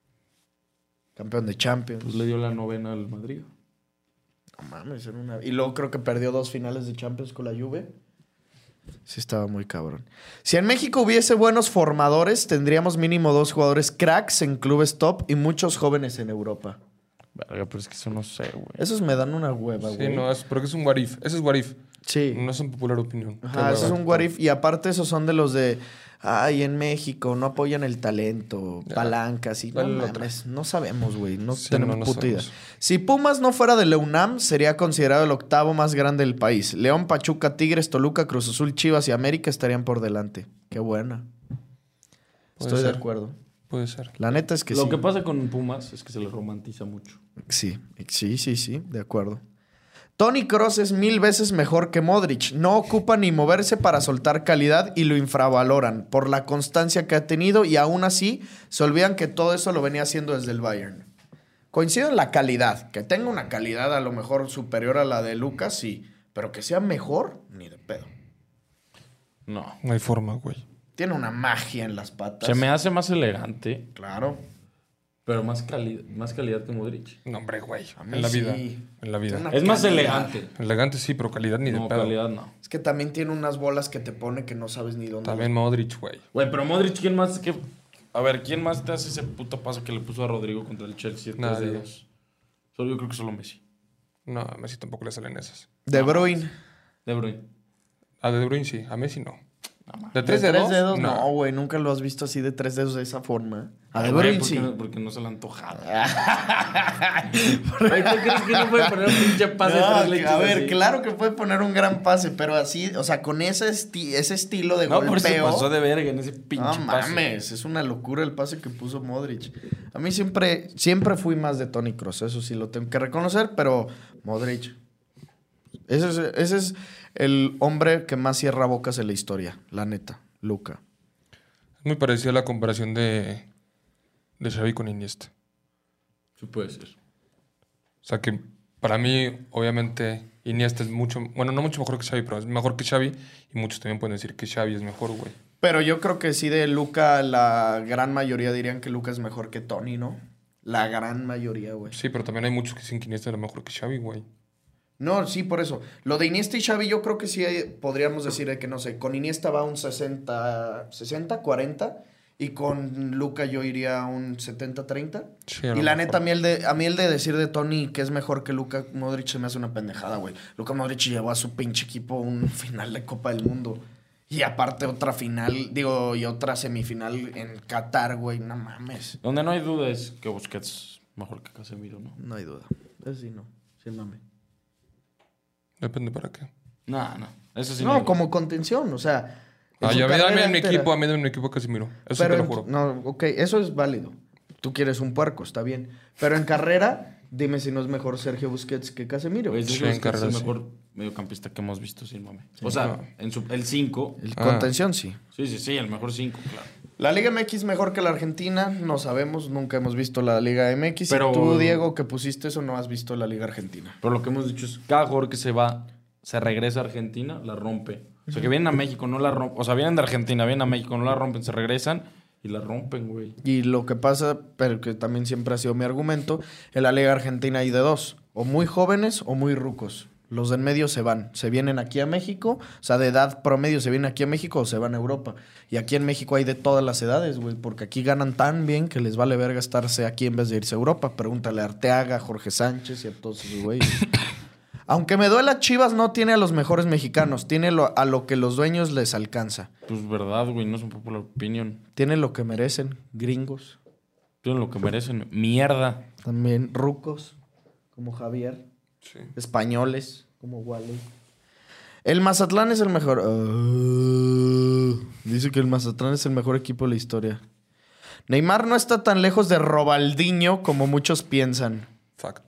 Campeón de Champions. Pues le dio la 9ª al Madrid. No mames, era una... Y luego creo que perdió 2 finales de Champions con la Juve. Sí, estaba muy cabrón. Si en México hubiese buenos formadores, tendríamos mínimo 2 jugadores cracks en clubes top y muchos jóvenes en Europa. Verga, pero es que eso no sé, güey. Esos me dan una hueva, Sí, güey. no, porque es un what if. Ese es what if. Sí. No es un popular opinión. Qué Ajá, ese es hueva. un what if. Y aparte esos son de los de... Ay, en México no apoyan el talento, Ya. palancas y no Dale la mames, no sabemos, güey, no Sí, tenemos no puta idea. sabemos. Si Pumas no fuera de la UNAM, sería considerado el 8º más grande del país. León, Pachuca, Tigres, Toluca, Cruz Azul, Chivas y América estarían por delante. Qué buena. Puede Estoy de ser. acuerdo. Puede ser. La neta es que Lo sí. que pasa con Pumas es que se le romantiza mucho. Sí, de acuerdo. Toni Kroos es 1000 veces mejor que Modric. No ocupa ni moverse para soltar calidad y lo infravaloran por la constancia que ha tenido y aún así se olvidan que todo eso lo venía haciendo desde el Bayern. Coincido en la calidad. Que tenga una calidad a lo mejor superior a la de Lucas, sí. Pero que sea mejor, ni de pedo. No. No hay forma, güey. Tiene una magia en las patas. Se me hace más elegante, Claro. pero más calidad que Modric. No, hombre, güey. A mí En la sí. vida. En la vida. Una Es más calidad. elegante. Elegante sí, pero calidad ni de No, pedo. calidad no. Es que también tiene unas bolas que te pone que no sabes ni dónde. También Modric, güey. Güey, pero Modric, ¿quién más que... A ver, ¿quién más te hace ese puto pase que le puso a Rodrigo contra el Chelsea? Nadie. 3-2. Solo yo creo que solo Messi. No, a Messi tampoco le salen esas. De Bruyne. De Bruyne. A De Bruyne sí, a Messi no. No, man. ¿De ¿De 3 tres dedos? dedos? No, güey. Nunca lo has visto así de 3 dedos de esa forma. A De Güey, Bruyne ¿por qué sí. no- porque no se le ha antojado. Güey, ¿tú crees que no puede poner un pinche pase de No, tres leches a ver, así? claro que puede poner un gran pase, pero así, o sea, con ese estilo de No, por eso golpeo. pasó de verga en ese pinche No pase. mames, es una locura el pase que puso Modric. A mí siempre fui más de Toni Kroos, eso sí lo tengo que reconocer, pero Modric. Ese es el hombre que más cierra bocas en la historia, la neta, Luka. Es muy parecida a la comparación de Xavi con Iniesta. Sí puede ser. O sea que para mí, obviamente, Iniesta es mucho... Bueno, no mucho mejor que Xavi, pero es mejor que Xavi. Y muchos también pueden decir que Xavi es mejor, güey. Pero yo creo que sí de Luka, la gran mayoría dirían que Luka es mejor que Toni, ¿no? La gran mayoría, güey. Sí, pero también hay muchos que dicen que Iniesta era mejor que Xavi, güey. No, sí, por eso. Lo de Iniesta y Xavi yo creo que sí podríamos decir de que, no sé, con Iniesta va un 60, 40 y con Luka yo iría a un 70-30. Sí, Y la neta, a mí el de decir de Toni que es mejor que Luka Modric se me hace una pendejada, güey. Luka Modric llevó a su pinche equipo a un final de Copa del Mundo. Y aparte otra final, y otra semifinal en Qatar, güey. No mames. Donde no hay duda es que Busquets mejor que Casemiro, ¿no? No hay duda. Eso sí, no. Sí, mame. Depende para qué. No. Eso sí No, no. como contención, o sea... en su Yo a mí dame carrera en mi entera. equipo, a mí dame en mi equipo Casemiro. Eso Pero te lo juro. No, ok, eso es válido. Tú quieres un puerco, está bien. Pero en carrera, dime si no es mejor Sergio Busquets que Casemiro. Güey, Sí, Sergio en Busquets es el carrera, sí. mejor mediocampista que hemos visto, sin mame. O sea, el 5. El contención, sí. Sí, el mejor 5, claro. La Liga MX mejor que la Argentina, no sabemos, nunca hemos visto la Liga MX. Pero- Y tú, Diego, que pusiste eso, no has visto la Liga Argentina. Pero lo que hemos dicho es cada jugador que se regresa a Argentina, la rompe. O sea, que vienen a México, no la rompen. O sea, vienen de Argentina, vienen a México, no la rompen, se regresan y la rompen, güey. Y lo que pasa, pero que también siempre ha sido mi argumento, en la Liga Argentina hay de dos, o muy jóvenes o muy rucos. Los de en medio se van, se vienen aquí a México, o sea, de edad promedio se vienen aquí a México o se van a Europa. Y aquí en México hay de todas las edades, güey, porque aquí ganan tan bien que les vale verga estarse aquí en vez de irse a Europa. Pregúntale a Arteaga, a Jorge Sánchez y a todos esos güeyes. Aunque me duela, Chivas no tiene a los mejores mexicanos, tiene a lo que los dueños les alcanza. Pues verdad, güey, no es un popular opinion. Tiene lo que merecen, gringos, Tienen lo que merecen. Mierda. también rucos, como Javier. Sí. Españoles, como Wally. El Mazatlán es el mejor. Dice que el Mazatlán es el mejor equipo de la historia. Neymar no está tan lejos de Ronaldinho como muchos piensan. Facto.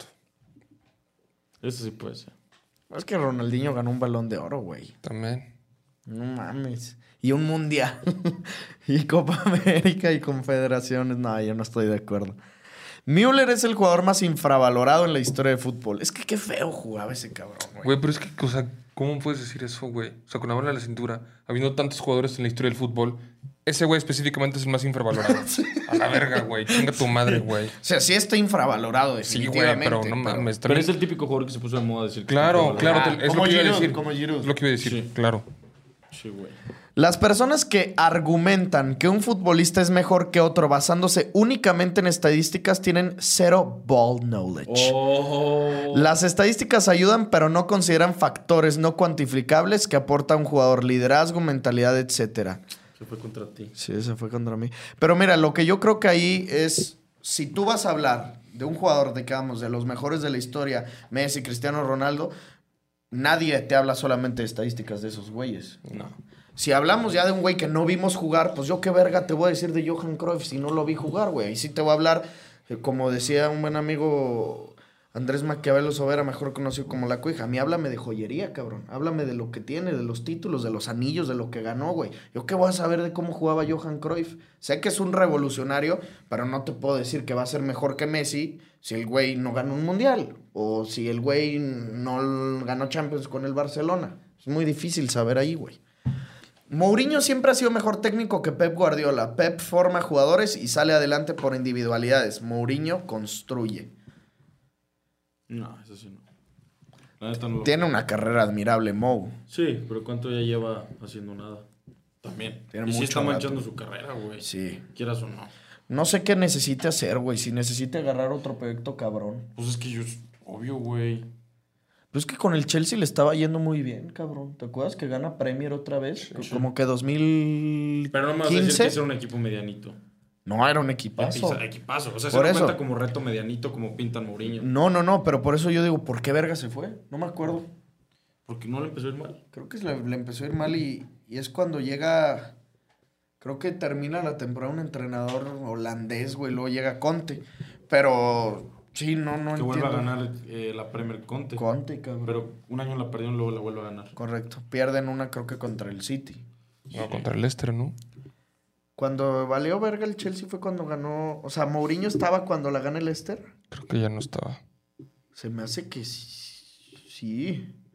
Eso sí puede ser. Es que Ronaldinho ganó un Balón de Oro, güey. También. No mames. Y un Mundial. Y Copa América y Confederaciones. No, yo no estoy de acuerdo. Müller es el jugador más infravalorado en la historia de fútbol. Es que qué feo jugaba ese cabrón, güey. Güey, pero es que, o sea, ¿cómo puedes decir eso, güey? O sea, con la mano en la cintura, habiendo tantos jugadores en la historia del fútbol, ese güey específicamente es el más infravalorado. A la verga, güey. Chinga tu madre, güey. O sea, sí está infravalorado, Sí, güey, definitivamente. pero no mames. Pero también- es el típico jugador que se puso de moda decir que Claro, está claro. infravalorado. Es como lo que iba a Giroud, decir. como Giroud. Es lo que iba a decir, Sí. claro. Sí, güey. Las personas que argumentan que un futbolista es mejor que otro basándose únicamente en estadísticas tienen cero ball knowledge. Oh. Las estadísticas ayudan, pero no consideran factores no cuantificables que aporta un jugador: liderazgo, mentalidad, etcétera. Se fue contra ti. Sí, ese fue contra mí. Pero mira, lo que yo creo que ahí es, si tú vas a hablar de un jugador, digamos, de los mejores de la historia, Messi, Cristiano Ronaldo, nadie te habla solamente de estadísticas de esos güeyes. No. Si hablamos ya de un güey que no vimos jugar, pues yo qué verga te voy a decir de Johan Cruyff si no lo vi jugar, güey. Y sí te voy a hablar, como decía un buen amigo Andrés Maquiavelo Sobera, mejor conocido como La Cuija. A mí háblame de joyería, cabrón. Háblame de lo que tiene, de los títulos, de los anillos, de lo que ganó, güey. Yo qué voy a saber de cómo jugaba Johan Cruyff. Sé que es un revolucionario, pero no te puedo decir que va a ser mejor que Messi si el güey no ganó un mundial. O si el güey no ganó Champions con el Barcelona. Es muy difícil saber ahí, güey. Mourinho siempre ha sido mejor técnico que Pep Guardiola. Pep forma jugadores y sale adelante por individualidades. Mourinho construye. No, eso sí no. La neta no lo... Tiene una carrera admirable, Mou. Sí, pero ¿cuánto ya lleva haciendo nada? También. Tiene Y sí mucho está rato. manchando su carrera, güey. Sí. Quieras o no. No sé qué necesite hacer, güey. Si necesite agarrar otro proyecto cabrón. Pues es que yo... Obvio, güey. Pues es que con el Chelsea le estaba yendo muy bien, cabrón. ¿Te acuerdas que gana Premier otra vez? Como que 2015. Pero no me vas a decir que es un equipo medianito. No, era un equipazo. Equipazo. O sea, Por se eso. cuenta como reto medianito como pintan Mourinho. No, pero por eso yo digo, ¿por qué verga se fue? No me acuerdo. Porque no le empezó a ir mal. Creo que le empezó a ir mal y es cuando llega... Creo que termina la temporada un entrenador holandés, güey. Luego llega Conte. Pero sí, no Que entiendo. vuelva a ganar la Premier Conte. Conte, cabrón. Pero un año la perdieron, luego la vuelve a ganar. Correcto. Pierden una, creo que contra el City. No, contra el Leicester, ¿no? Cuando valió verga el Chelsea fue cuando ganó... O sea, Mourinho estaba cuando la gana el Leicester. Creo que ya no estaba. Se me hace que sí.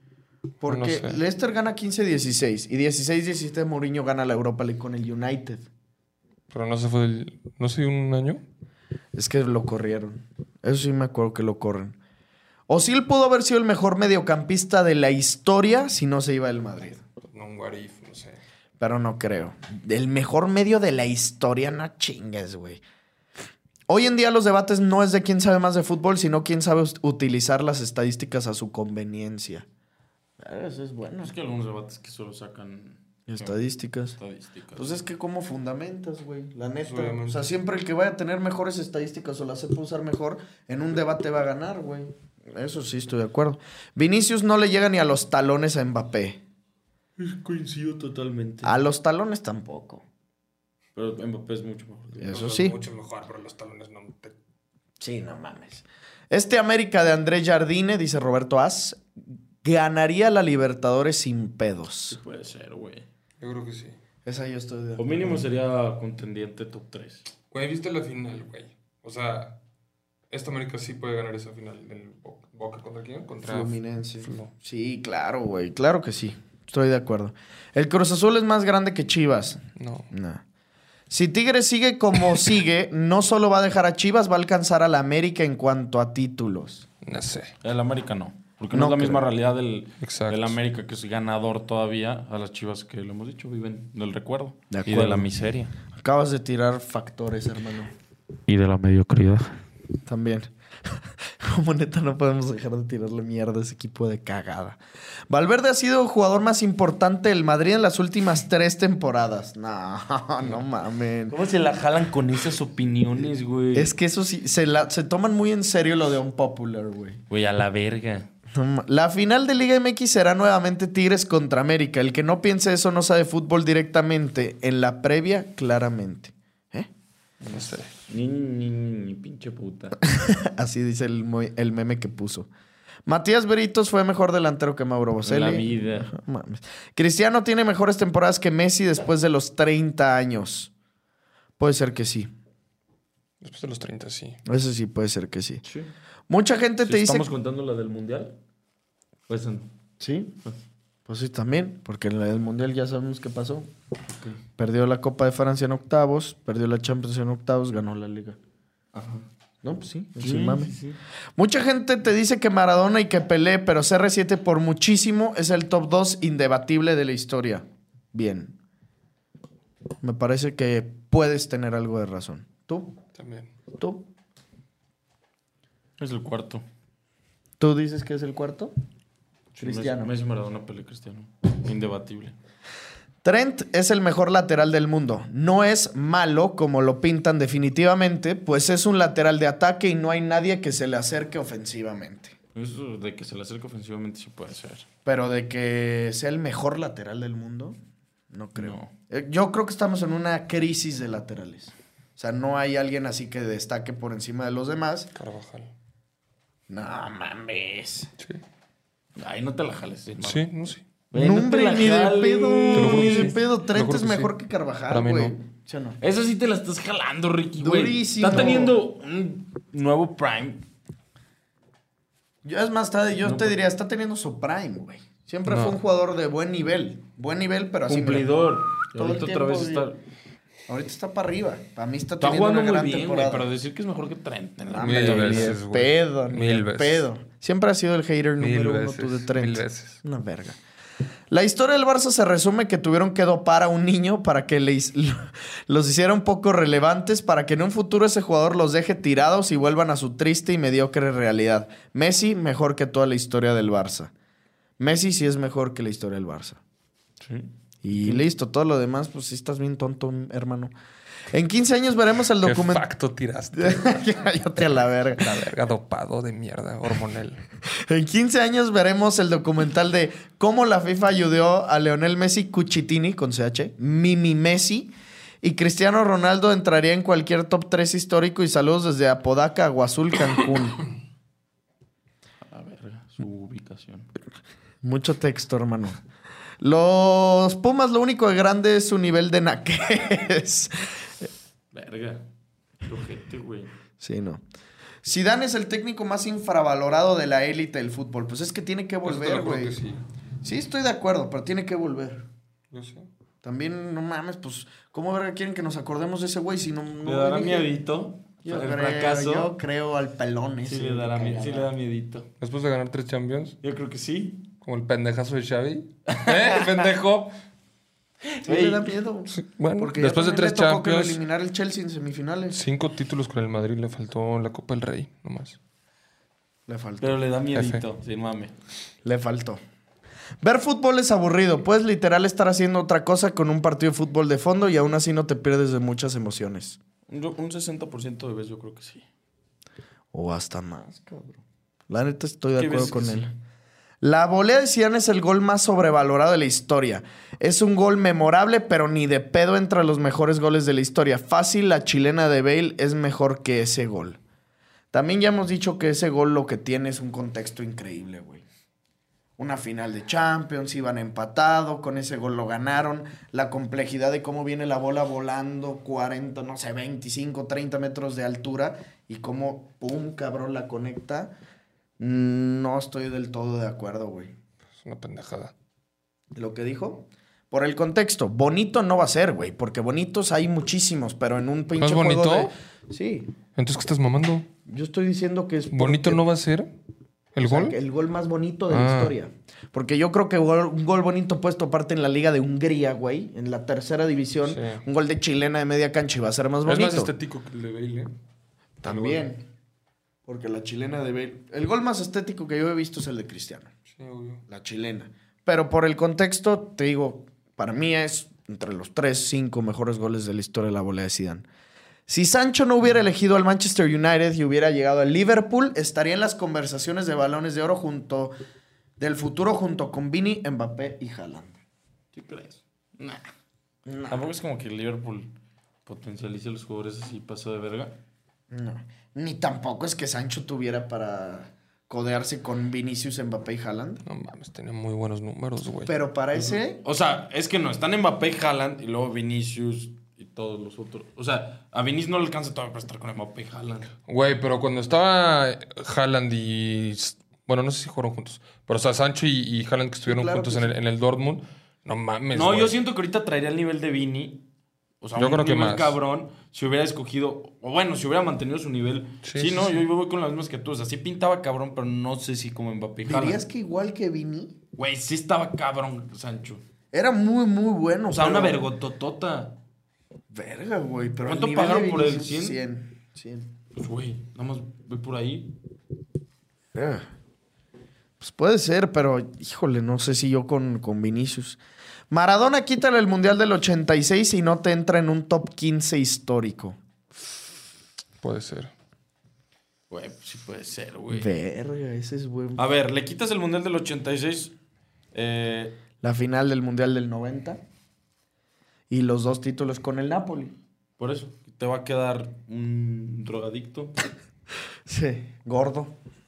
Porque No sé. Leicester gana 15-16 y 16-17 Mourinho gana la Europa League con el United. Pero no se fue ¿No se dio un año? Es que lo corrieron. Eso sí me acuerdo que lo corren. Ozil pudo haber sido el mejor mediocampista de la historia si no se iba del Madrid. No, un what if, no sé. Pero no creo. El mejor medio de la historia, no chingues, güey. Hoy en día los debates no es de quién sabe más de fútbol, sino quién sabe utilizar las estadísticas a su conveniencia. Eso es bueno. Es que algunos debates que solo sacan Estadísticas. estadísticas. Pues es que cómo fundamentas, güey. La neta. Obviamente. O sea, siempre el que vaya a tener mejores estadísticas o las sepa usar mejor, en un debate va a ganar, güey. Eso sí, estoy de acuerdo. Vinicius no le llega ni a los talones a Mbappé. Coincido totalmente. A los talones tampoco. Pero Mbappé es mucho mejor. Eso sí. Mucho mejor, pero los talones no te... Sí, no mames. Este América de Andrés Jardine, dice Roberto As, ganaría la Libertadores sin pedos. Sí puede ser, güey. Yo creo que sí. Esa yo estoy de O acuerdo. mínimo sería contendiente top 3. Güey, ¿viste la final, güey? O sea, esta América sí puede ganar esa final del Boca contra quién? Contra Fluminense. Flu. Sí, claro, güey. Claro que sí. Estoy de acuerdo. El Cruz Azul es más grande que Chivas. No. Nah. Si Tigres sigue como sigue, no solo va a dejar a Chivas, va a alcanzar a la América en cuanto a títulos. No sé. El América no. Porque No no es la creo. misma realidad del Exacto. América, que es ganador todavía. A las Chivas que lo hemos dicho viven del recuerdo. De Y acuerdo. de la miseria. Acabas de tirar factores, hermano. Y de la mediocridad. También. Como neta no podemos dejar de tirarle mierda a ese equipo de cagada. Valverde ha sido el jugador más importante del Madrid en las últimas 3 temporadas. No, no mamen. ¿Cómo se la jalan con esas opiniones, güey? Es que eso sí, se toman muy en serio lo de Unpopular, güey. Güey, a la verga. La final de Liga MX será nuevamente Tigres contra América. El que no piense eso no sabe fútbol directamente. En la previa, claramente. ¿Eh? No sé. Ni pinche puta. Así dice el meme que puso. Matías Britos fue mejor delantero que Mauro Boselli. La vida. Mames. Cristiano tiene mejores temporadas que Messi después de los 30 años. Puede ser que sí. Después de los 30, sí. Eso sí, puede ser que sí. Sí. Mucha gente te dice... ¿Estamos contando la del Mundial? Pues Sí, pues sí, también. Porque en el Mundial ya sabemos qué pasó. Perdió la Copa de Francia en octavos, perdió la Champions en octavos, ganó la Liga. Ajá. No, pues sí, Sí, sin mame. sí, sí. Mucha gente te dice que Maradona y que Pelé, pero CR7 por muchísimo es el top 2 indebatible de la historia. Bien. Me parece que puedes tener algo de razón. ¿Tú? También. ¿Tú? Es el cuarto. ¿Tú dices que es el cuarto? Cristiano. Messi, Maradona, Pelé, Cristiano. Indebatible. Trent es el mejor lateral del mundo. No es malo como lo pintan definitivamente, pues es un lateral de ataque y no hay nadie que se le acerque ofensivamente. Eso de que se le acerque ofensivamente sí puede ser. Pero de que sea el mejor lateral del mundo, no creo. No. Yo creo que estamos en una crisis de laterales. O sea, no hay alguien así que destaque por encima de los demás. Carvajal. No mames. Sí. Ay, no te la jales. hermano. Sí, no sé. Güey, No, no te hombre, la ni de jales. pedo. Te lo juro Ni que de sí. pedo. Te lo Trent juro es que mejor sí. que Carvajal, Para mí güey. no. ¿Sí o no? Esa sí te la estás jalando, Ricky, güey. Durísimo. Está teniendo un nuevo prime. Yo, es más, yo te diría, está teniendo su prime, güey. Siempre No. fue un jugador de buen nivel. Buen nivel, pero así. Cumplidor. mira, todo el Ahorita otra tiempo, vez está... Ahorita está para arriba. Para mí está Está teniendo jugando una muy gran bien, güey. temporada. Pero decir que es mejor que Trent. en la Hombre, Mil ni veces, de güey. pedo, ni Mil de veces. pedo. Siempre ha sido el hater número uno tú de Trent. 1000 veces. Una verga. La historia del Barça se resume que tuvieron que dopar a un niño para que los hiciera un poco relevantes, para que en un futuro ese jugador los deje tirados y vuelvan a su triste y mediocre realidad. Messi mejor que toda la historia del Barça. Messi sí es mejor que la historia del Barça. Sí. Y listo, todo lo demás, pues sí estás bien tonto, hermano. En 15 años veremos el ¿Qué documental. facto tiraste? Cállate a la verga. La verga, dopado de mierda, hormonal. En 15 años veremos el documental de cómo la FIFA ayudó a Lionel Messi Cuchitini, con CH, Mimi Messi, y Cristiano Ronaldo entraría en cualquier top 3 histórico. Y saludos desde Apodaca, Aguazul, Cancún. A ver, su ubicación. Mucho texto, hermano. Los Pumas, lo único de grande es su nivel de naquez. Verga. Qué ojete, güey. Sí, no. Zidane es el técnico más infravalorado de la élite del fútbol. Pues es que tiene que volver, Eso te lo juro güey. que sí. Sí, estoy de acuerdo, pero tiene que volver. Yo sé. También, no mames, pues, ¿cómo verga quieren que nos acordemos de ese güey si no ¿Le dará elige? miedito? Yo el creo, fracaso. yo creo al pelón ese. Sí le da miedito. Después de ganar 3 Champions, Yo creo que sí. como el pendejazo de Xavi. Pendejo! Sí, le da miedo. Sí, bueno, Porque después de ya también 3 le tocó que lo Champions, eliminar el Chelsea en semifinales. 5 títulos con el Madrid, le faltó la Copa del Rey, nomás. Le faltó. Pero le da miedito, sin mame. Le faltó. Ver fútbol es aburrido. Puedes literal estar haciendo otra cosa con un partido de fútbol de fondo y aún así no te pierdes de muchas emociones. Un 60% de veces yo creo que sí. O hasta más, cabrón. La neta estoy de ¿Qué acuerdo veces con que él. sí? La volea de Zidane es el gol más sobrevalorado de la historia. Es un gol memorable, pero ni de pedo entre los mejores goles de la historia. Fácil, la chilena de Bale es mejor que ese gol. También ya hemos dicho que ese gol lo que tiene es un contexto increíble, güey. Una final de Champions, iban empatado, con ese gol lo ganaron. La complejidad de cómo viene la bola volando 40, no sé, 25, 30 metros de altura y cómo, pum, cabrón, la conecta. No estoy del todo de acuerdo, güey. Es una pendejada. ¿Lo que dijo? Por el contexto. Bonito no va a ser, güey, porque bonitos hay muchísimos, pero en un pinche ¿No es juego bonito? Sí. Entonces, ¿qué estás mamando? Yo estoy diciendo que es... ¿Bonito porque- no va a ser el o sea, gol? que el gol más bonito de la historia. Porque yo creo que un gol bonito puedes toparte en la Liga de Hungría, güey. En la tercera división. Sí. Un gol de chilena de media cancha y va a ser más Es bonito. más estético que el de Bale, ¿eh? También. Porque la chilena de Bale... El gol más estético que yo he visto es el de Cristiano. Sí, obvio. La chilena. Pero por el contexto, te digo, para mí es entre los 5 mejores goles de la historia de la volea de Zidane. Si Sancho no hubiera elegido al Manchester United y hubiera llegado al Liverpool, estaría en las conversaciones de balones de oro del futuro junto con Vini, Mbappé y Haaland. ¿Qué crees? Nah. Tampoco es como que el Liverpool potencialice a los jugadores así pasó de verga. No. Ni tampoco es que Sancho tuviera para codearse con Vinicius, Mbappé y Haaland. No mames, tenía muy buenos números, güey. Pero para ese... O sea, es que no, están Mbappé y Haaland y luego Vinicius y todos los otros. O sea, a Vinicius no le alcanza todavía para estar con Mbappé y Haaland. Güey, pero cuando estaba Haaland y... Bueno, no sé si jugaron juntos. Pero, o sea, Sancho y Haaland que estuvieron claro juntos que en el Dortmund. No mames, No, güey. yo siento que ahorita traería el nivel de Vini. O sea, Yo un creo que nivel más. cabrón. Si hubiera escogido... O bueno, si hubiera mantenido su nivel. Sí, no, sí. yo voy con las mismas que tú. O sea, sí pintaba cabrón, pero no sé si como Mbappé y ¿Dirías Haaland. que igual que Vini? Güey, sí estaba cabrón, Sancho. Era muy, muy bueno. O sea, pero- una vergototota. Verga, güey. Pero ¿Cuánto el nivel pagaron de por él? Vinicius, 100. 100. Pues, güey, nada más voy por ahí. Pues puede ser, pero híjole, no sé si yo con Vinicius. Maradona, quítale el Mundial del 86 y no te entra en un top 15 histórico. Puede ser. Güey, pues sí puede ser, güey. Verga, ese es buen... A ver, le quitas el Mundial del 86. La final del Mundial del 90. Y los 2 títulos con el Napoli. Por eso, te va a quedar un drogadicto. Sí, gordo.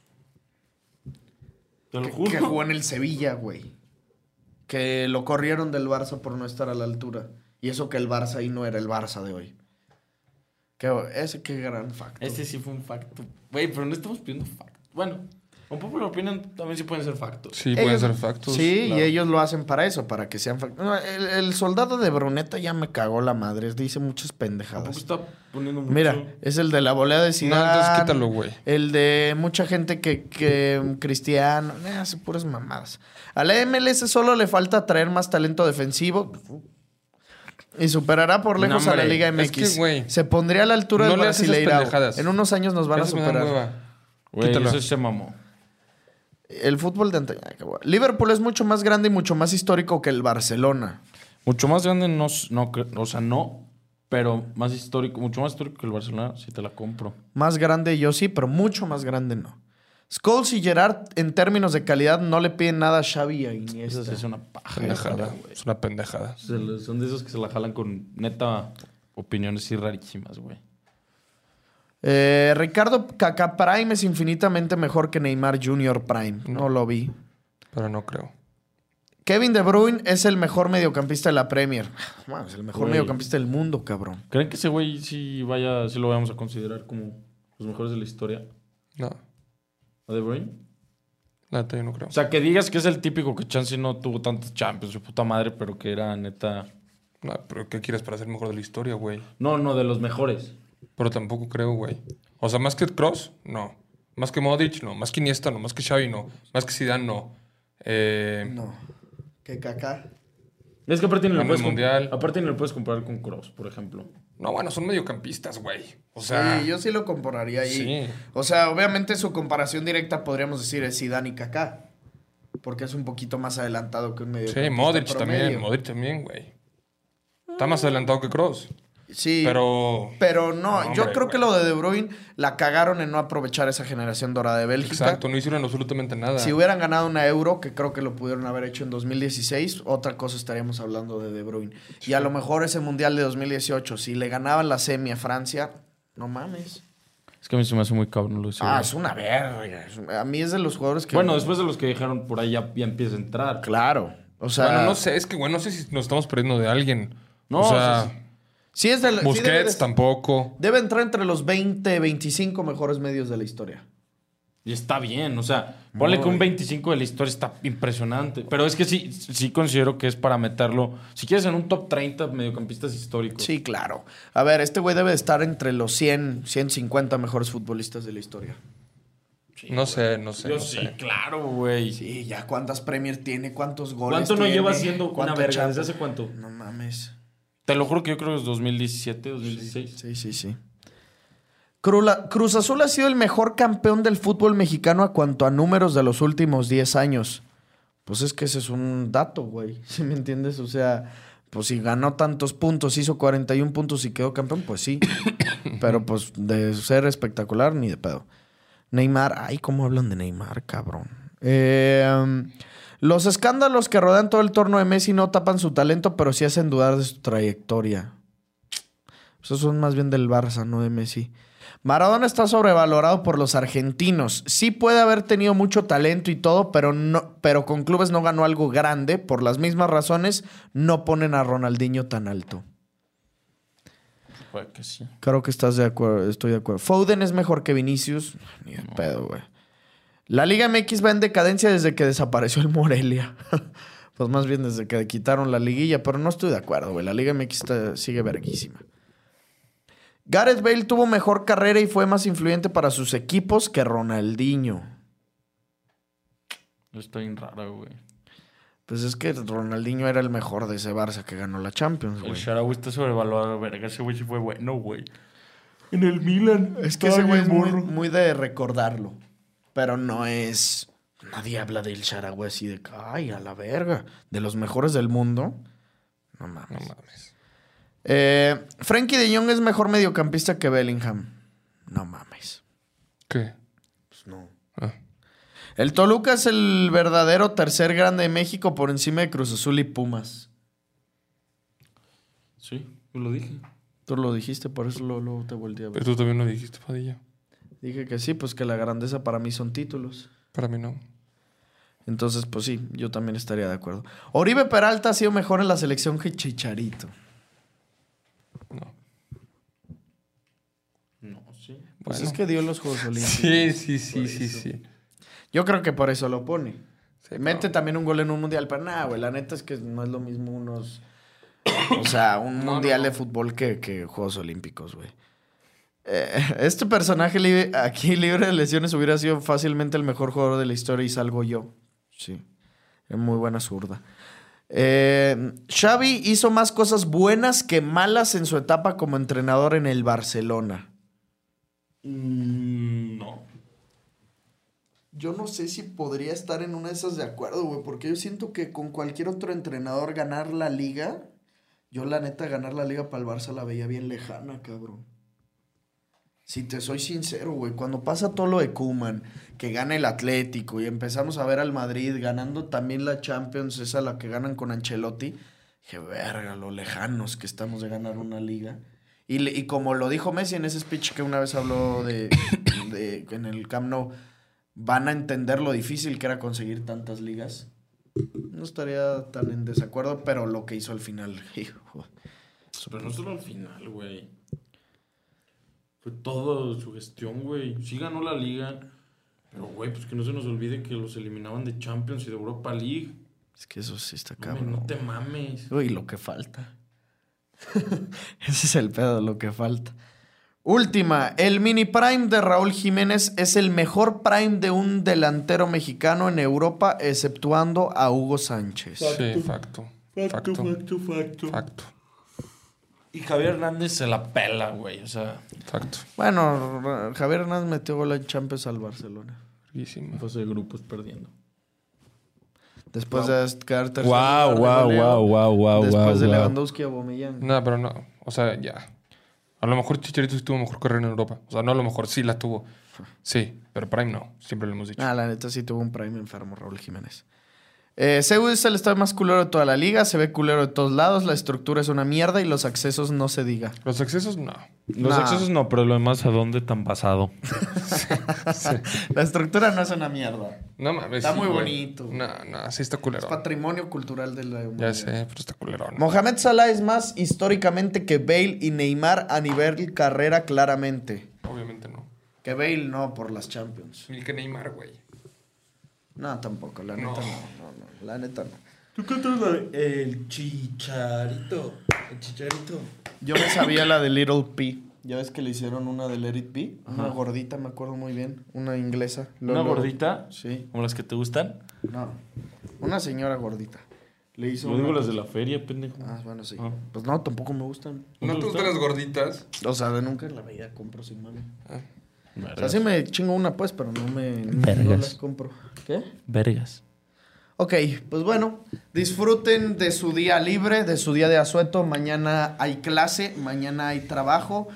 Te lo Que juro. jugó en el Sevilla, güey. Que lo corrieron del Barça por no estar a la altura. Y eso que el Barça ahí no era el Barça de hoy. Qué gran facto. Ese sí fue un facto. Güey, pero no estamos pidiendo facto. Bueno, un popular opinion también sí pueden ser factos. Sí, pueden Ellos- ser factos. Sí, claro. y ellos lo hacen para eso, para que sean factos. No, el soldado de Bruneta ya me cagó la madre. Dice muchas Tampoco pendejadas. está poniendo mucho. Mira, es el de la volea de No, Zidane. entonces quítalo, güey. El de mucha gente que Cristiano. Hace puras mamadas. A la MLS solo le falta traer más talento defensivo. Y superará por lejos No, a la hombre, Liga es MX. que, güey, Se pondría a la altura no del le haces esas Brasileirao. pendejadas. En unos años nos van a Esas me dan superar. hueva. Güey, Quítalo. ese se mamó. El fútbol de antaño. Ay, qué guay. Liverpool es mucho más grande y mucho más histórico que el Barcelona. Mucho más grande no, o sea, no, pero más histórico, mucho más histórico que el Barcelona, si te la compro. Más grande yo sí, pero mucho más grande no. Scholes y Gerrard en términos de calidad no le piden nada a Xavi y a Iniesta. Esa sí es una paja. Pendejada. güey. Es una pendejada. Son de esos que se la jalan con neta opiniones sí rarísimas, güey. Ricardo Kaká Prime es infinitamente mejor que Neymar Jr. Prime. No lo vi. Pero no creo. Kevin De Bruyne es el mejor mediocampista de la Premier. Man, es el mejor Güey. mediocampista del mundo, cabrón. ¿Creen que ese güey sí lo vayamos a considerar como los mejores de la historia? No. ¿A De Bruyne? La neta, yo no creo. O sea, que digas que es el típico que chance no tuvo tantos Champions, su puta madre, pero que era neta... No, pero ¿qué quieres para ser mejor de la historia, güey? No, de los mejores. Pero tampoco creo, güey. O sea, más que Kroos, no. Más que Modric, no. Más que Iniesta, no. Más que Xavi, no. Más que Zidane, no. No. ¿Que Kaká? Es que aparte ni lo Ganó el puedes Mundial. Aparte ni lo puedes comparar con Kroos, por ejemplo. No, bueno, son mediocampistas, güey. O sea... Sí, yo sí lo compararía ahí. Sí. O sea, obviamente su comparación directa podríamos decir es Zidane y Kaká. Porque es un poquito más adelantado que un medio. Sí, Modric también, güey. Está más adelantado que Kroos. Sí. Pero no, No, yo hombre, creo que güey. lo de De Bruyne la cagaron en no aprovechar esa generación dorada de Bélgica. Exacto, no hicieron absolutamente nada. Si hubieran ganado una Euro, que creo que lo pudieron haber hecho en 2016, otra cosa estaríamos hablando de Bruyne. Y a lo mejor ese Mundial de 2018, si le ganaban la semi a Francia, no mames. Es que a mí se me hace muy cabrón lo de Zidane. Es una verga. A mí es de los jugadores que... Bueno, después de los que dejaron por ahí ya empieza a entrar. Claro. O sea... Bueno, no sé, es que, güey, no sé si nos estamos perdiendo de alguien. No, o sea, Sí es del... Busquets tampoco. Debe entrar entre los 20, 25 mejores medios de la historia. Y está bien, o sea, ponle que un 25 de la historia está impresionante. Pero es que sí considero que es para meterlo, si quieres, en un top 30 mediocampistas históricos. Sí, claro. A ver, este güey debe estar entre los 100, 150 mejores futbolistas de la historia. No sé. Yo sí, claro, güey. Sí, ya cuántas Premier tiene, cuántos goles ¿Cuánto no tiene, lleva siendo una cuánto verga? Champions. ¿Desde hace cuánto? No mames. Te lo juro que yo creo que es 2017, 2016. Sí. Cruz Azul ha sido el mejor campeón del fútbol mexicano a cuanto a números de los últimos 10 años. Pues es que ese es un dato, güey. ¿Sí me entiendes? O sea, pues si ganó tantos puntos, hizo 41 puntos y quedó campeón, pues sí. Pero pues de ser espectacular, ni de pedo. Neymar, ay, ¿cómo hablan de Neymar, cabrón? Los escándalos que rodean todo el torno de Messi no tapan su talento, pero sí hacen dudar de su trayectoria. Esos son más bien del Barça, no de Messi. Maradona está sobrevalorado por los argentinos. Sí puede haber tenido mucho talento y todo, pero con clubes no ganó algo grande. Por las mismas razones, no ponen a Ronaldinho tan alto. Puede que sí. Creo que estás de acuerdo, estoy de acuerdo. Foden es mejor que Vinicius. Ni de pedo, güey. La Liga MX va en decadencia desde que desapareció el Morelia. Pues más bien desde que quitaron la liguilla, pero no estoy de acuerdo, güey. La Liga MX sigue verguísima. Gareth Bale tuvo mejor carrera y fue más influyente para sus equipos que Ronaldinho. Está bien raro, güey. Pues es que Ronaldinho era el mejor de ese Barça que ganó la Champions, El güey. Sharawi está sobrevalorado, verga. Ese güey sí fue bueno, güey. En el Milan. Es que ese güey es muy de recordarlo. Pero no es... Nadie habla del Sharawi así de... Ay, a la verga. De los mejores del mundo. No mames. Frenkie de Jong es mejor mediocampista que Bellingham. No mames. ¿Qué? Pues no. Ah. El Toluca es el verdadero tercer grande de México por encima de Cruz Azul y Pumas. Sí, yo lo dije. Tú lo dijiste, por eso luego te volteé a ver. Pero tú también lo dijiste, Padilla. Dije que sí, pues que la grandeza para mí son títulos. Para mí no. Entonces, pues sí, yo también estaría de acuerdo. Oribe Peralta ha sido mejor en la selección que Chicharito. No. No, sí. Pues Bueno. es que dio los Juegos Olímpicos. Sí. Yo creo que por eso lo pone. Sí, Mete no. también un gol en un mundial, pero nada, güey. La neta es que no es lo mismo unos... O sea, un mundial de fútbol que Juegos Olímpicos, güey. Este personaje aquí libre de lesiones hubiera sido fácilmente el mejor jugador de la historia y salgo yo. Sí. Es muy buena zurda. Xavi hizo más cosas buenas que malas en su etapa como entrenador en el Barcelona. No. Yo no sé si podría estar en una de esas de acuerdo, güey, porque yo siento que con cualquier otro entrenador ganar la liga, yo la neta ganar la liga para el Barça la veía bien lejana, cabrón. Si te soy sincero, güey, cuando pasa todo lo de Koeman, que gana el Atlético y empezamos a ver al Madrid ganando también la Champions, esa la que ganan con Ancelotti, dije, verga, lo lejanos que estamos de ganar una liga. Y como lo dijo Messi en ese speech que una vez habló en el Camp Nou, van a entender lo difícil que era conseguir tantas ligas. No estaría tan en desacuerdo, pero lo que hizo al final, hijo. Pero no solo al final, güey. Fue todo su gestión, güey. Sí ganó la liga, Pero, güey, pues que no se nos olvide que los eliminaban de Champions y de Europa League. Es que eso sí está Mame, cabrón. no te mames. Uy, lo que falta. Ese es el pedo, lo que falta. Última, el mini prime de Raúl Jiménez es el mejor prime de un delantero mexicano en Europa, exceptuando a Hugo Sánchez. Sí, facto. Facto. Y Javier Hernández se la pela, güey. O sea, Facto. Bueno, Javier Hernández metió gol en Champions al Barcelona. Riquísimo. fase de grupos perdiendo. Después de quedar tercero. Wow, lugar de goleo, wow. Después de Lewandowski a Aubameyang. No, pero no. O sea, ya. A lo mejor Chicharito sí tuvo mejor carrera en Europa. O sea, no a lo mejor sí la tuvo. Sí, pero Prime no. Siempre lo hemos dicho. La neta sí tuvo un prime enfermo Raúl Jiménez. CU es el estadio más culero de toda la liga. Se ve culero de todos lados. La estructura es una mierda y los accesos no se diga. Los accesos, no. Los accesos no, pero lo demás, ¿a dónde tan basado? La estructura no es una mierda. No mames. Está sí, muy güey. bonito. No, sí está culero. Es patrimonio cultural de la humanidad. Ya sé, pero está culero. ¿No? Mohamed Salah es más históricamente que Bale y Neymar a nivel carrera claramente. Obviamente no. Que Bale no, por las Champions. Ni que Neymar, güey. No, tampoco, la neta no, la neta no. ¿Tú cantas la de El Chicharito? El Chicharito. Yo me sabía la de Little P. Ya ves que le hicieron una de Let It Be. Una gordita, me acuerdo muy bien. Una inglesa. ¿Una gordita? Sí. ¿Como las que te gustan? No. Una señora gordita. Le hizo Yo digo una las de cosa- la feria, pendejo. Ah, bueno, sí. Ah. Pues no, tampoco me gustan. ¿No te gustan las gorditas? O sea, de nunca en la vida compro sin mami. O sea, Vergas. sí me chingo una, pues, pero no Vergas. las compro. ¿Qué? Vergas. Ok, pues bueno, disfruten de su día libre, de su día de asueto. Mañana hay clase, mañana hay trabajo.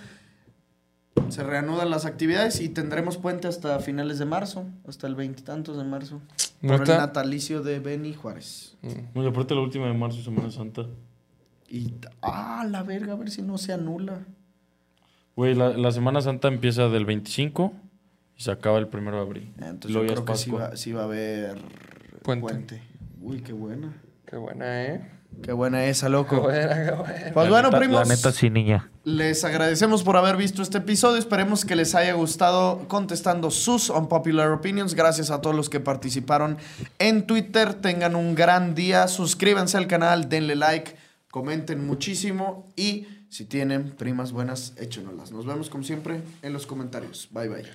Se reanudan las actividades y tendremos puente hasta finales de marzo, hasta el 20 y tantos de marzo. ¿No Por el está? natalicio de Benny Juárez. No, y aparte la última de marzo, Semana Santa. Y, la verga, a ver si no se anula. Güey, la Semana Santa empieza del 25 y se acaba el 1 de abril. Entonces Luego yo ya creo es que Pascua. sí va a haber Puente. Uy, qué buena. Qué buena, ¿eh? Qué buena esa, loco. Qué buena. Pues bueno, primos. La neta sí, niña. Les agradecemos por haber visto este episodio. Esperemos que les haya gustado contestando sus unpopular opinions. Gracias a todos los que participaron en Twitter. Tengan un gran día. Suscríbanse al canal, denle like, comenten muchísimo. Y si tienen primas buenas, échenoslas. Nos vemos como siempre en los comentarios. Bye, bye.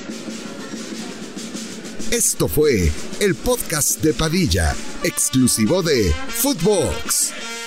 Esto fue el podcast de Padilla, exclusivo de Footbox.